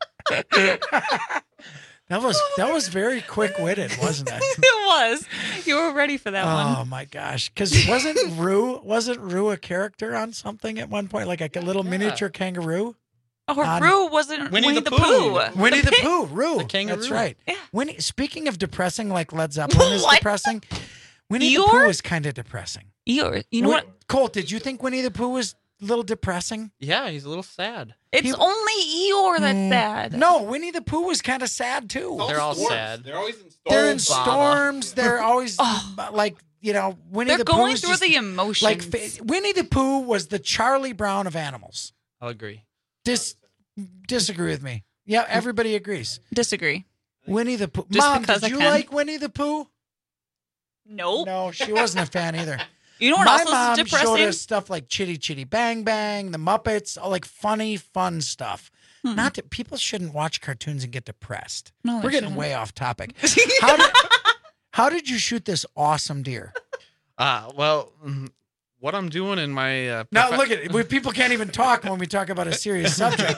That was very quick-witted, wasn't it? It was. You were ready for that one. Oh my gosh! Because wasn't Rue a character on something at one point, like a little miniature kangaroo? Oh, Rue wasn't Winnie Winnie the the Pooh. Pooh. Winnie the Pooh, Rue. The kangaroo. That's right. Yeah. Speaking of depressing, like Led Zeppelin is What? depressing. Winnie the Pooh is kind of depressing. You know what? Colt, did you think Winnie the Pooh was a little depressing? Yeah, he's a little sad. It's only Eeyore that's sad. No, Winnie the Pooh was kind of sad too. They're all sad. They're always in storms. They're in storms. They're always like, Winnie They're the Pooh going is through just the emotions. like Winnie the Pooh was the Charlie Brown of animals. I'll agree. Disagree with me. Yeah, everybody agrees. Disagree. Winnie the Pooh. Just Mom, because did I you can. like Winnie the Pooh? Nope. No, she wasn't a fan either. You know what My else mom is depressing? showed us stuff like Chitty Chitty Bang Bang, the Muppets, all like funny, fun stuff. Not that people shouldn't watch cartoons and get depressed. No, they we're getting shouldn't. way off topic. How did you shoot this awesome deer? Well, what I'm doing in my Now look at it. People can't even talk when we talk about a serious subject.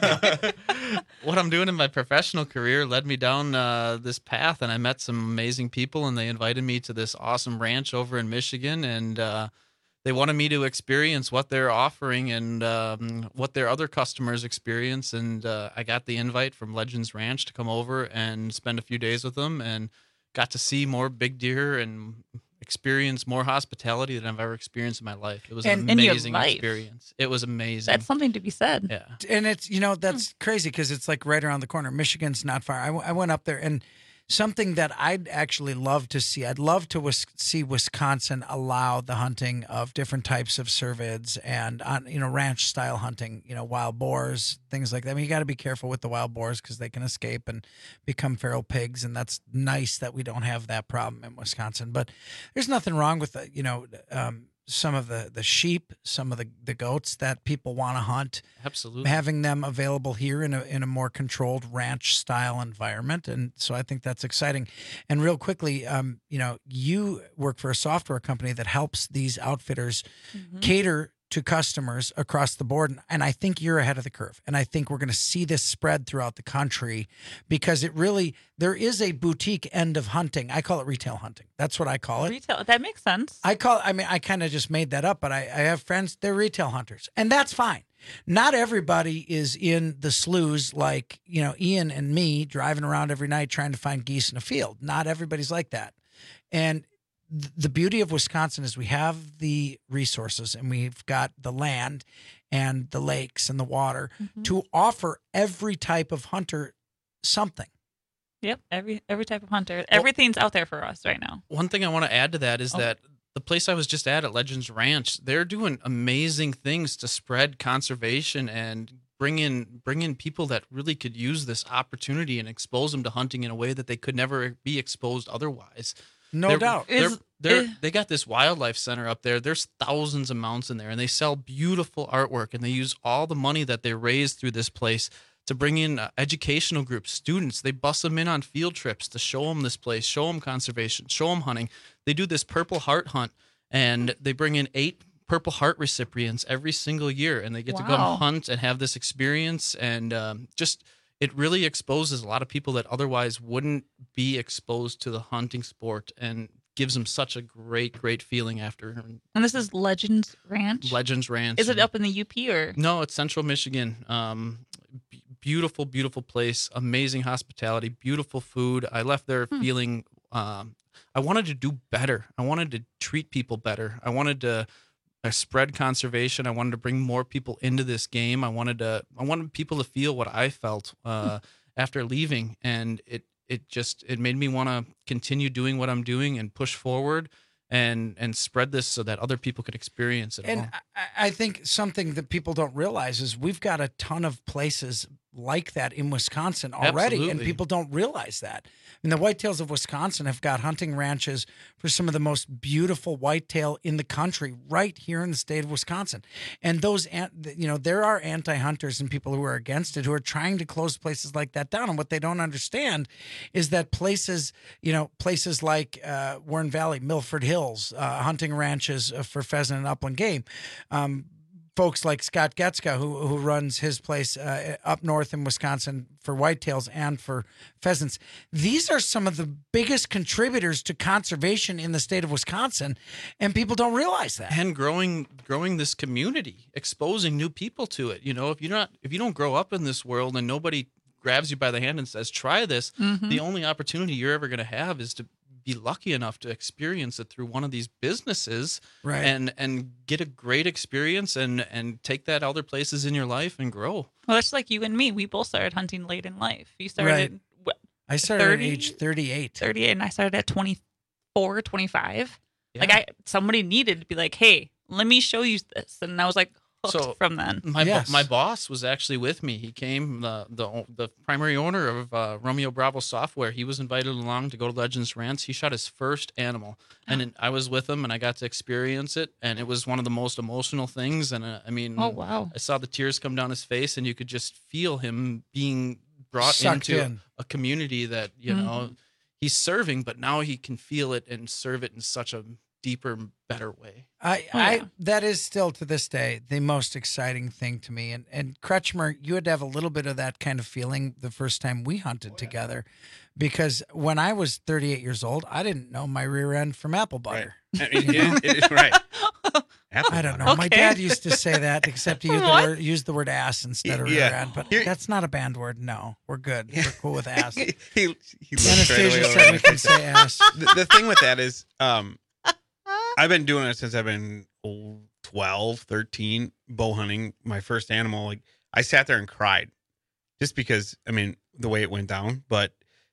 what I'm doing in my professional career led me down this path, and I met some amazing people, and they invited me to this awesome ranch over in Michigan, and they wanted me to experience what they're offering and what their other customers experience, and I got the invite from Legends Ranch to come over and spend a few days with them, and got to see more big deer and experience more hospitality than I've ever experienced in my life. It was an amazing experience. It was amazing. That's something to be said. Yeah. And it's, that's crazy because it's like right around the corner. Michigan's not far. I went up there, and something that I'd actually love to see, I'd love to see Wisconsin allow the hunting of different types of cervids and, ranch style hunting, wild boars, things like that. I mean, you got to be careful with the wild boars because they can escape and become feral pigs. And that's nice that we don't have that problem in Wisconsin. But there's nothing wrong with, some of the sheep, some of the goats that people want to hunt. Absolutely. Having them available here in a more controlled ranch style environment. And so I think that's exciting. And real quickly, you work for a software company that helps these outfitters cater to customers across the board. And I think you're ahead of the curve. And I think we're going to see this spread throughout the country because there is a boutique end of hunting. I call it retail hunting. That's what I call it. Retail, that makes sense. I kind of just made that up, but I have friends, they're retail hunters, and that's fine. Not everybody is in the sloughs like, Ian and me driving around every night trying to find geese in a field. Not everybody's like that. And the beauty of Wisconsin is we have the resources and we've got the land and the lakes and the water to offer every type of hunter something. Yep, every type of hunter. Everything's out there for us right now. One thing I want to add to that is that the place I was just at Legends Ranch, they're doing amazing things to spread conservation and bring in people that really could use this opportunity and expose them to hunting in a way that they could never be exposed otherwise. No doubt. They got this wildlife center up there. There's thousands of mounts in there, and they sell beautiful artwork, and they use all the money that they raise through this place to bring in educational groups, students. They bus them in on field trips to show them this place, show them conservation, show them hunting. They do this Purple Heart hunt, and they bring in 8 Purple Heart recipients every single year, and they get to come hunt and have this experience, and it really exposes a lot of people that otherwise wouldn't be exposed to the hunting sport and gives them such a great, great feeling after. And this is Legends Ranch? Legends Ranch. Is it up in the UP or? No, it's Central Michigan. Beautiful, beautiful place. Amazing hospitality. Beautiful food. I left there feeling I wanted to do better. I wanted to treat people better. I wanted to spread conservation. I wanted to bring more people into this game. I wanted people to feel what I felt after leaving, and it made me want to continue doing what I'm doing and push forward and spread this so that other people could experience it. And I think something that people don't realize is we've got a ton of places like that in Wisconsin already, Absolutely. and people don't realize that. I mean, the Whitetails of Wisconsin have got hunting ranches for some of the most beautiful whitetail in the country right here in the state of Wisconsin. And those, there are anti-hunters and people who are against it who are trying to close places like that down. And what they don't understand is that places like Warren Valley, Milford Hills, hunting ranches for pheasant and upland game, folks like Scott Getska, who runs his place up north in Wisconsin for whitetails and for pheasants. These are some of the biggest contributors to conservation in the state of Wisconsin, and people don't realize that. And growing this community, exposing new people to it. If you don't grow up in this world and nobody grabs you by the hand and says, try this, the only opportunity you're ever going to have is to be lucky enough to experience it through one of these businesses, right? And get a great experience and take that other places in your life and grow. Well, that's like you and me. We both started hunting late in life. You started I started 30, at age 38. 38, and I started at 24, 25. Yeah. Like somebody needed to be like, hey, let me show you this. And I was like, hooked from then. My boss was actually with me. He came, the primary owner of Romeo Bravo Software. He was invited along to go to Legends Ranch. He shot his first animal, and I was with him, and I got to experience it, and it was one of the most emotional things. And I mean, oh wow, I saw the tears come down his face, and you could just feel him being brought Sucked into in. a community that you know he's serving, but now he can feel it and serve it in such a deeper, better way. That is still to this day the most exciting thing to me. And Kretschmer, you had to have a little bit of that kind of feeling the first time we hunted together, because when I was 38 years old, I didn't know my rear end from apple butter. Right. It is right. I don't know. My dad used to say that, except he used the word ass instead of rear end. But that's not a banned word. No, we're good. We're cool with ass. Anastasia said we can say ass. The thing with that is, I've been doing it since I've been 12, 13, bow hunting. My first animal, like I sat there and cried just because, I mean, the way it went down, but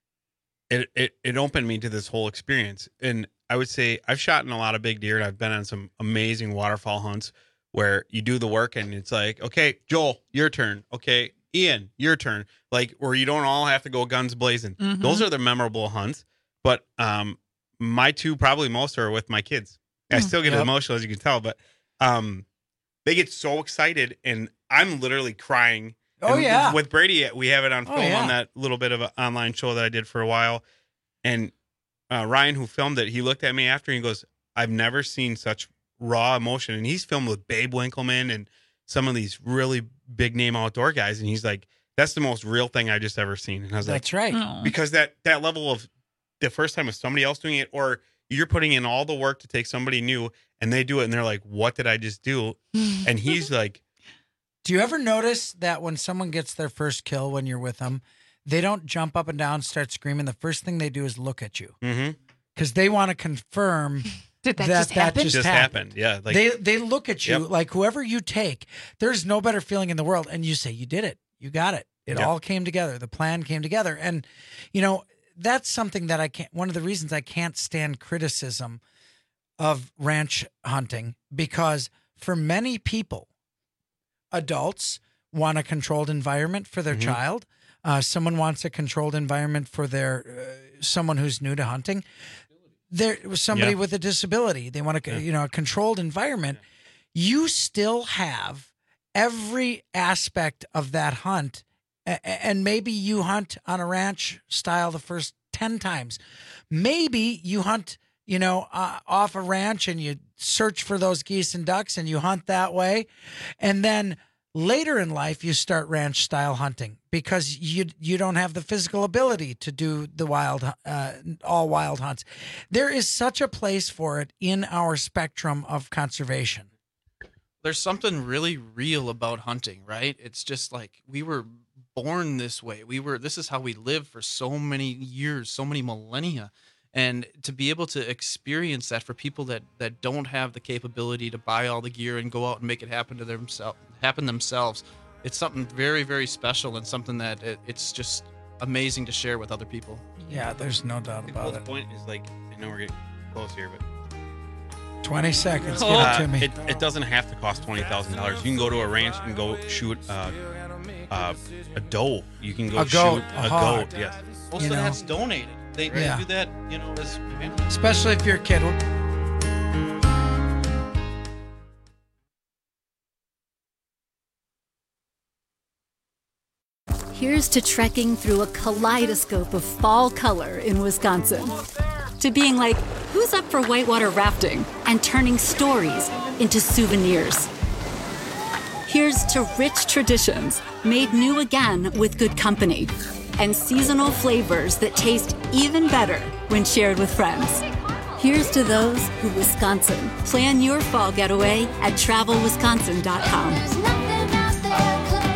it opened me to this whole experience. And I would say I've shot in a lot of big deer, and I've been on some amazing waterfowl hunts where you do the work and it's like, okay, Joel, your turn. Okay, Ian, your turn. Like, where you don't all have to go guns blazing. Mm-hmm. Those are the memorable hunts. But my two probably most are with my kids. I still get emotional, as you can tell, but they get so excited, and I'm literally crying. Oh, and yeah. With Brady, we have it on film on that little bit of an online show that I did for a while. And Ryan, who filmed it, he looked at me after and he goes, I've never seen such raw emotion. And he's filmed with Babe Winkleman and some of these really big name outdoor guys. And he's like, that's the most real thing I've just ever seen. And I was That's like, right. Because that level of the first time with somebody else doing it, or you're putting in all the work to take somebody new and they do it and they're like, what did I just do? And he's like, do you ever notice that when someone gets their first kill when you're with them, they don't jump up and down, start screaming. The first thing they do is look at you because they want to confirm that just happened. Yeah. Like, they look at you like whoever you take, there's no better feeling in the world. And you say, you did it. You got it. It all came together. The plan came together. And, you know, that's something that I can't, one of the reasons I can't stand criticism of ranch hunting, because for many people, adults want a controlled environment for their child. Someone wants a controlled environment for their someone who's new to hunting. There was somebody with a disability. They want a controlled environment. You still have every aspect of that hunt, and maybe you hunt on a ranch style the first 10 times. Maybe you hunt, off a ranch and you search for those geese and ducks and you hunt that way, and then later in life, you start ranch style hunting because you don't have the physical ability to do the all wild hunts. There is such a place for it in our spectrum of conservation. There's something really real about hunting, right? It's just like we were born this way. This is how we lived for so many years, so many millennia. And to be able to experience that for people that don't have the capability to buy all the gear and go out and make it happen to themselves, it's something very, very special and something that it's just amazing to share with other people. Yeah, there's no doubt about it. The point is, like, I know we're getting close here, but 20 seconds. Give it to me. It doesn't have to cost $20,000. You can go to a ranch and go shoot a doe. You can go shoot a goat. Yes. Also, that's donated. They do that, as family. Especially if you're a kid. Here's to trekking through a kaleidoscope of fall color in Wisconsin. To being like, who's up for whitewater rafting? And turning stories into souvenirs. Here's to rich traditions made new again with good company. And seasonal flavors that taste even better when shared with friends. Here's to those who Wisconsin. Plan your fall getaway at travelwisconsin.com.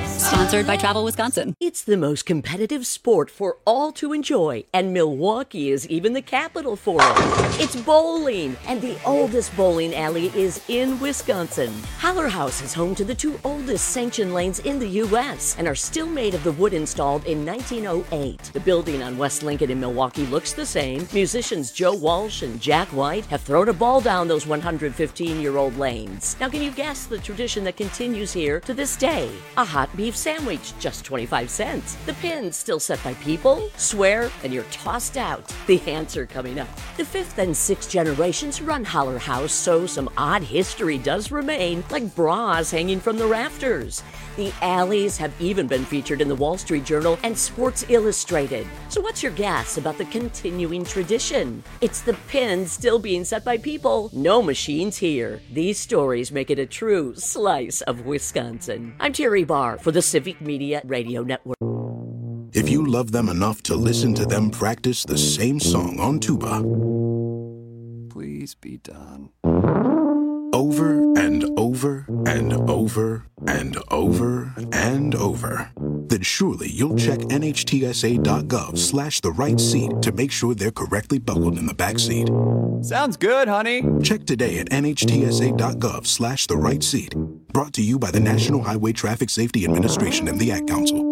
Sponsored by Travel Wisconsin. It's the most competitive sport for all to enjoy, and Milwaukee is even the capital for it. It's bowling, and the oldest bowling alley is in Wisconsin. Haller House is home to the 2 oldest sanctioned lanes in the U.S. and are still made of the wood installed in 1908. The building on West Lincoln in Milwaukee looks the same. Musicians Joe Walsh and Jack White have thrown a ball down those 115-year-old lanes. Now, can you guess the tradition that continues here to this day? A hot beef sandwich, just 25 cents. The pins still set by people, swear, and you're tossed out. The answer coming up. The 5th and 6th generations run Haller House, so some odd history does remain, like bras hanging from the rafters. The alleys have even been featured in the Wall Street Journal and Sports Illustrated. So what's your guess about the continuing tradition? It's the pins still being set by people. No machines here. These stories make it a true slice of Wisconsin. I'm Terry Barr for the Civic Media Radio Network. If you love them enough to listen to them practice the same song on tuba, please be done. Over and over and over and over and over, then surely you'll check NHTSA.gov/the right seat to make sure they're correctly buckled in the back seat. Sounds good, honey. Check today at NHTSA.gov/the right seat. Brought to you by the National Highway Traffic Safety Administration and the Ad Council.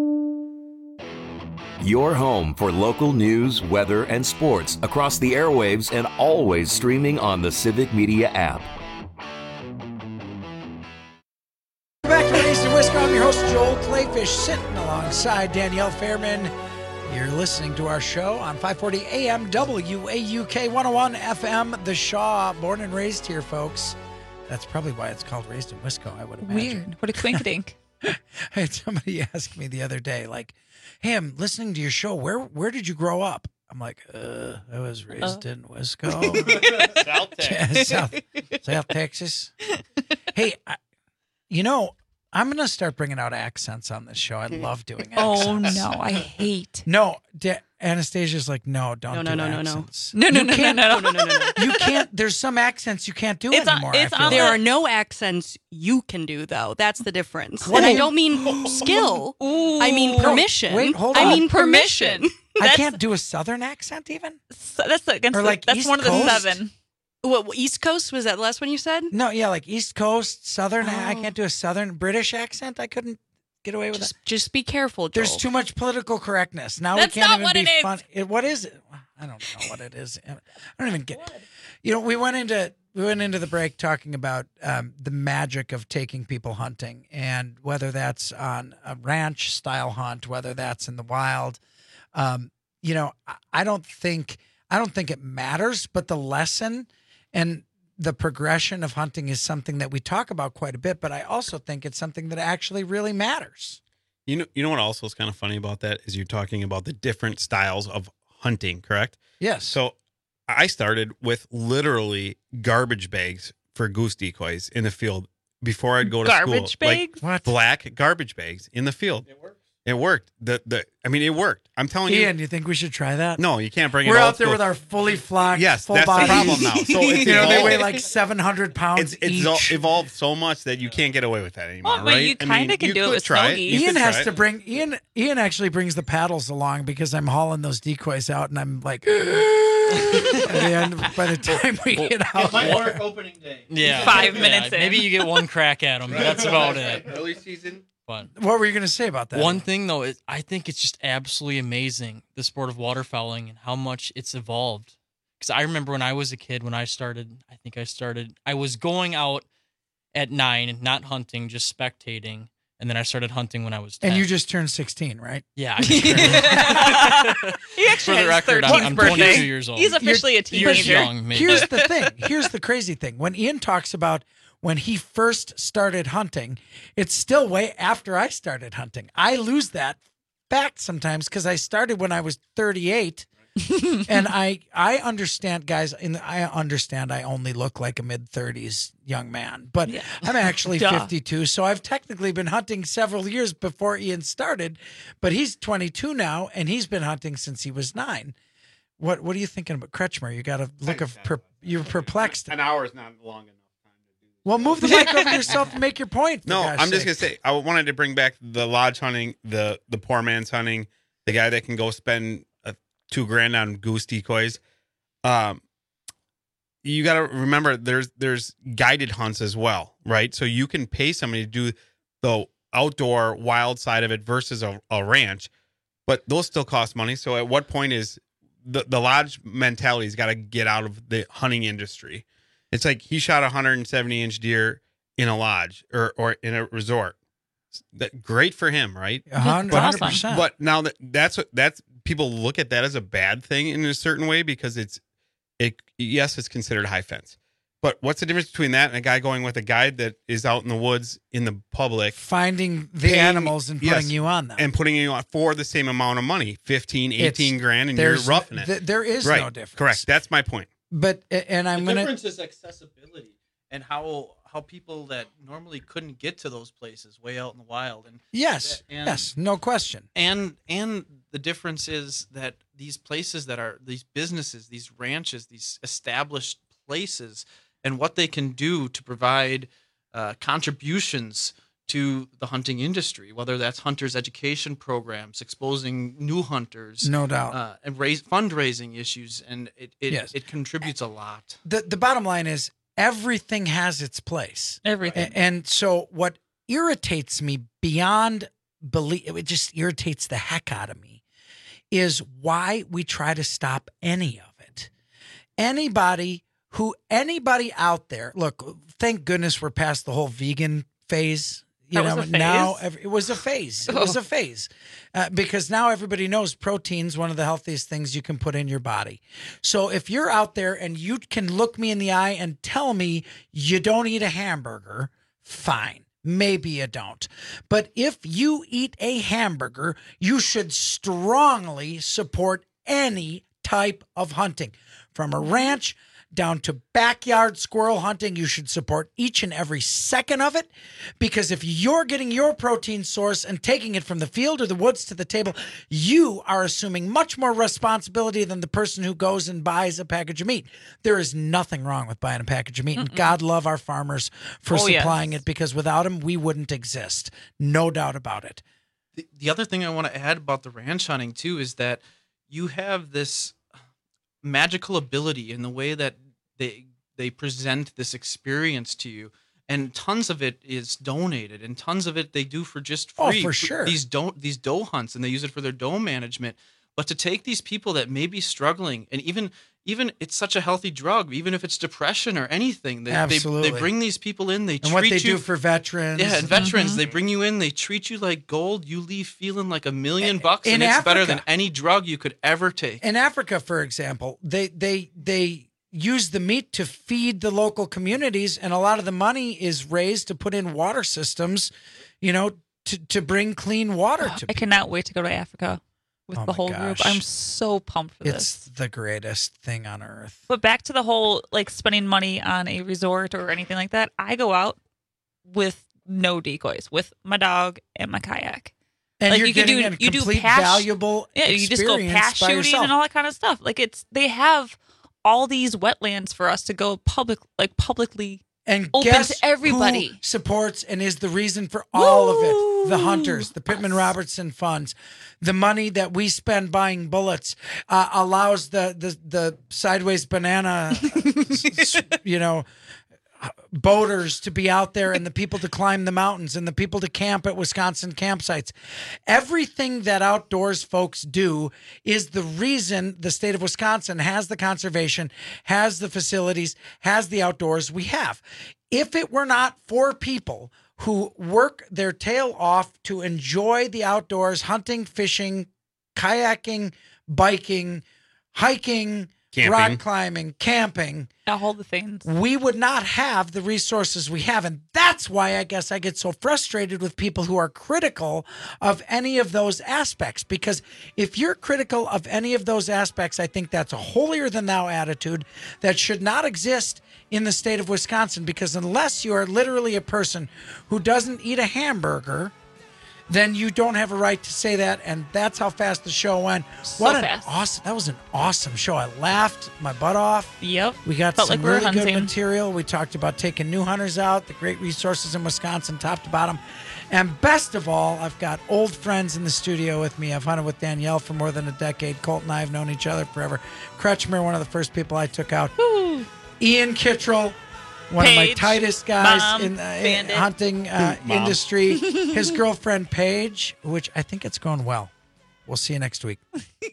Your home for local news, weather, and sports across the airwaves and always streaming on the Civic Media app. Back to Raised in Wisconsin, I'm your host, Joel Clayfish, sitting alongside Danielle Fairman. You're listening to our show on 540 AM WAUK 101 FM, The Shaw. Born and raised here, folks. That's probably why it's called Raised in Wisconsin, I would imagine. Weird. What a quinkadink. I had somebody ask me the other day, like, hey, I'm listening to your show. Where did you grow up? I'm like, I was raised in Wisconsin. South Texas. Hey, I'm going to start bringing out accents on this show. I love doing accents. Oh, no. I hate. No. Anastasia's like, no, don't do accents. No. You can't. There's some accents you can't do anymore. There are no accents you can do, though. That's the difference. And I don't mean skill. Ooh. I mean permission. Wait, hold on. I mean permission. I can't do a Southern accent even? That's one of the 7. What, East Coast? Was that the last one you said? No, yeah, like East Coast, Southern. I can't do a Southern British accent. I couldn't get away with that. Just be careful, Joel. There's too much political correctness. Now That's we can't not even what be it fun. What is it? I don't know what it is. I don't even get. We went into the break talking about the magic of taking people hunting, and whether that's on a ranch style hunt, whether that's in the wild. I don't think it matters, but the lesson and the progression of hunting is something that we talk about quite a bit, but I also think it's something that actually really matters. You know what also is kind of funny about that is you're talking about the different styles of hunting, correct? Yes. So I started with literally garbage bags for goose decoys in the field before I'd go to school. Garbage bags? Like black garbage bags in the field. It worked. It worked. It worked. I'm telling you. Ian, you think we should try that? No, you can't bring it. We're out there with our fully flocked, full that's bodies. the problem now. So it's they weigh like 700 pounds each. It's evolved so much that you can't get away with that anymore, but right? you kind of can do it with stogies. Ian has to bring Ian actually brings the paddles along because I'm hauling those decoys out, and I'm like, by the time we get out, it might work opening day. Yeah, 5 minutes in. Maybe you get one crack at them. But that's about it. Early season. But what were you going to say about that? One thing, though, is I think it's just absolutely amazing, the sport of waterfowling and how much it's evolved. Because I remember when I was a kid, I was going out at 9 and not hunting, just spectating. And then I started hunting when I was 10. And you just turned 16, right? Yeah. I just turned he actually For the record, I'm 22 years old. He's officially a teenager. Young, maybe. Here's the thing. Here's the crazy thing. When Ian talks about when he first started hunting, it's still way after I started hunting. I lose that fact sometimes because I started when I was 38. And I understand, guys, I understand I only look like a mid-30s young man, but yeah. I'm actually 52, so I've technically been hunting several years before Ian started, but he's 22 now, and he's been hunting since he was 9. What are you thinking about Kretschmer? You got to look you're perplexed. An hour is not long enough time to do Well, move the mic over yourself and make your point. No, I'm just going to say, I wanted to bring back the lodge hunting, the poor man's hunting, the guy that can go spend $2,000 on goose decoys. You got to remember there's guided hunts as well, right? So you can pay somebody to do the outdoor wild side of it versus a ranch, but those still cost money. So at what point is the lodge mentality's got to get out of the hunting industry? It's like he shot a 170-inch deer in a lodge or in a resort. Great for him, right? 100%. But now that's people look at that as a bad thing in a certain way because it's considered high fence. But what's the difference between that and a guy going with a guide that is out in the woods in the public, finding the animals and putting you on them, and putting you on for the same amount of money, 15, 18 grand, and you're roughing it. There is no difference. Correct. That's my point. But the difference is accessibility and how people that normally couldn't get to those places way out in the wild. And yes, no question. And the difference is that these places that are these businesses, these ranches, these established places, and what they can do to provide contributions to the hunting industry, whether that's hunters' education programs, exposing new hunters, no doubt, and fundraising issues, and it contributes a lot. The bottom line is everything has its place. Everything. And so what irritates me beyond belief, it just irritates the heck out of me, is why we try to stop any of it. Anybody out there, look, thank goodness we're past the whole vegan phase. Now it was a phase. It was a phase because now everybody knows protein's one of the healthiest things you can put in your body. So if you're out there and you can look me in the eye and tell me you don't eat a hamburger, fine. Maybe you don't. But if you eat a hamburger, you should strongly support any type of hunting. From a ranch down to backyard squirrel hunting, you should support each and every second of it, because if you're getting your protein source and taking it from the field or the woods to the table, you are assuming much more responsibility than the person who goes and buys a package of meat. There is nothing wrong with buying a package of meat, and God love our farmers for supplying it, because without them, we wouldn't exist. No doubt about it. The other thing I want to add about the ranch hunting, too, is that you have this magical ability in the way that they present this experience to you, and tons of it is donated, and tons of it they do for just free. Oh, for sure. These doe hunts, and they use it for their doe management. But to take these people that may be struggling, and even it's such a healthy drug, even if it's depression or anything, they bring these people in. They treat you. And what they do for veterans. Yeah, and veterans, they bring you in, they treat you like gold. You leave feeling like $1 million, and it's better than any drug you could ever take. In Africa, for example, they use the meat to feed the local communities, and a lot of the money is raised to put in water systems, to bring clean water to people. I cannot wait to go to Africa with the whole group. I'm so pumped for this. It's the greatest thing on earth. But back to the whole spending money on a resort or anything like that, I go out with no decoys, with my dog and my kayak. And you're getting a complete valuable experience. You just go pass shooting yourself. and all that kind of stuff. They have all these wetlands for us to go publicly and open guess to everybody. Who supports and is the reason for all of it? The hunters, the Pittman Robertson funds, the money that we spend buying bullets allows the sideways banana, boaters to be out there, and the people to climb the mountains, and the people to camp at Wisconsin campsites. Everything that outdoors folks do is the reason the state of Wisconsin has the conservation, has the facilities, has the outdoors we have. If it were not for people who work their tail off to enjoy the outdoors, hunting, fishing, kayaking, biking, hiking, rock climbing, camping, all the things, we would not have the resources we have. And that's why I guess I get so frustrated with people who are critical of any of those aspects. Because if you're critical of any of those aspects, I think that's a holier than thou attitude that should not exist in the state of Wisconsin. Because unless you are literally a person who doesn't eat a hamburger, then you don't have a right to say that. And that's how fast the show went. That was an awesome show. I laughed my butt off. Yep. We got Felt some like we were really good hunting. material. We talked about taking new hunters out, the great resources in Wisconsin, top to bottom. And best of all, I've got old friends in the studio with me. I've hunted with Danielle for more than a decade. Colt and I have known each other forever. Kretschmer, one of the first people I took out. Woo. Ian Kittrell, one of my Paige, tightest guys Mom, in Bandit. hunting industry. His girlfriend, Paige, which I think it's going well. We'll see you next week.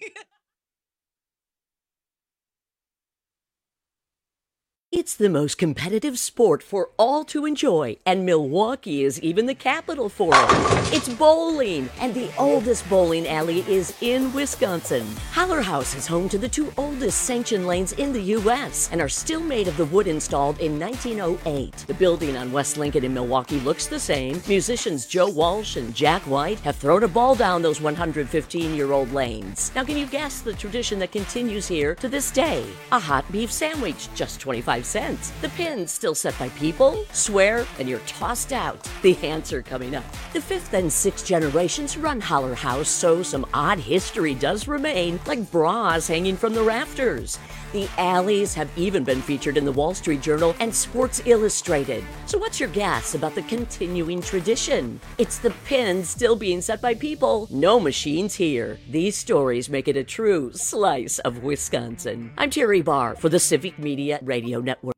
It's the most competitive sport for all to enjoy, and Milwaukee is even the capital for it. It's bowling, and the oldest bowling alley is in Wisconsin. Holler House is home to the 2 oldest sanctioned lanes in the U.S. and are still made of the wood installed in 1908. The building on West Lincoln in Milwaukee looks the same. Musicians Joe Walsh and Jack White have thrown a ball down those 115-year-old lanes. Now, can you guess the tradition that continues here to this day? A hot beef sandwich, just 25 cents. The pins still set by people, swear, and you're tossed out. The answer coming up. The 5th and 6th generations run Holler House, so some odd history does remain, like bras hanging from the rafters. The alleys have even been featured in the Wall Street Journal and Sports Illustrated. So what's your guess about the continuing tradition? It's the pins still being set by people. No machines here. These stories make it a true slice of Wisconsin. I'm Terry Barr for the Civic Media Radio Network.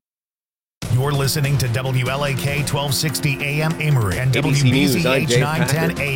You're listening to WLAK 1260 AM Amory and ABC News, I'm WBZH Dave 910 Packer. AM.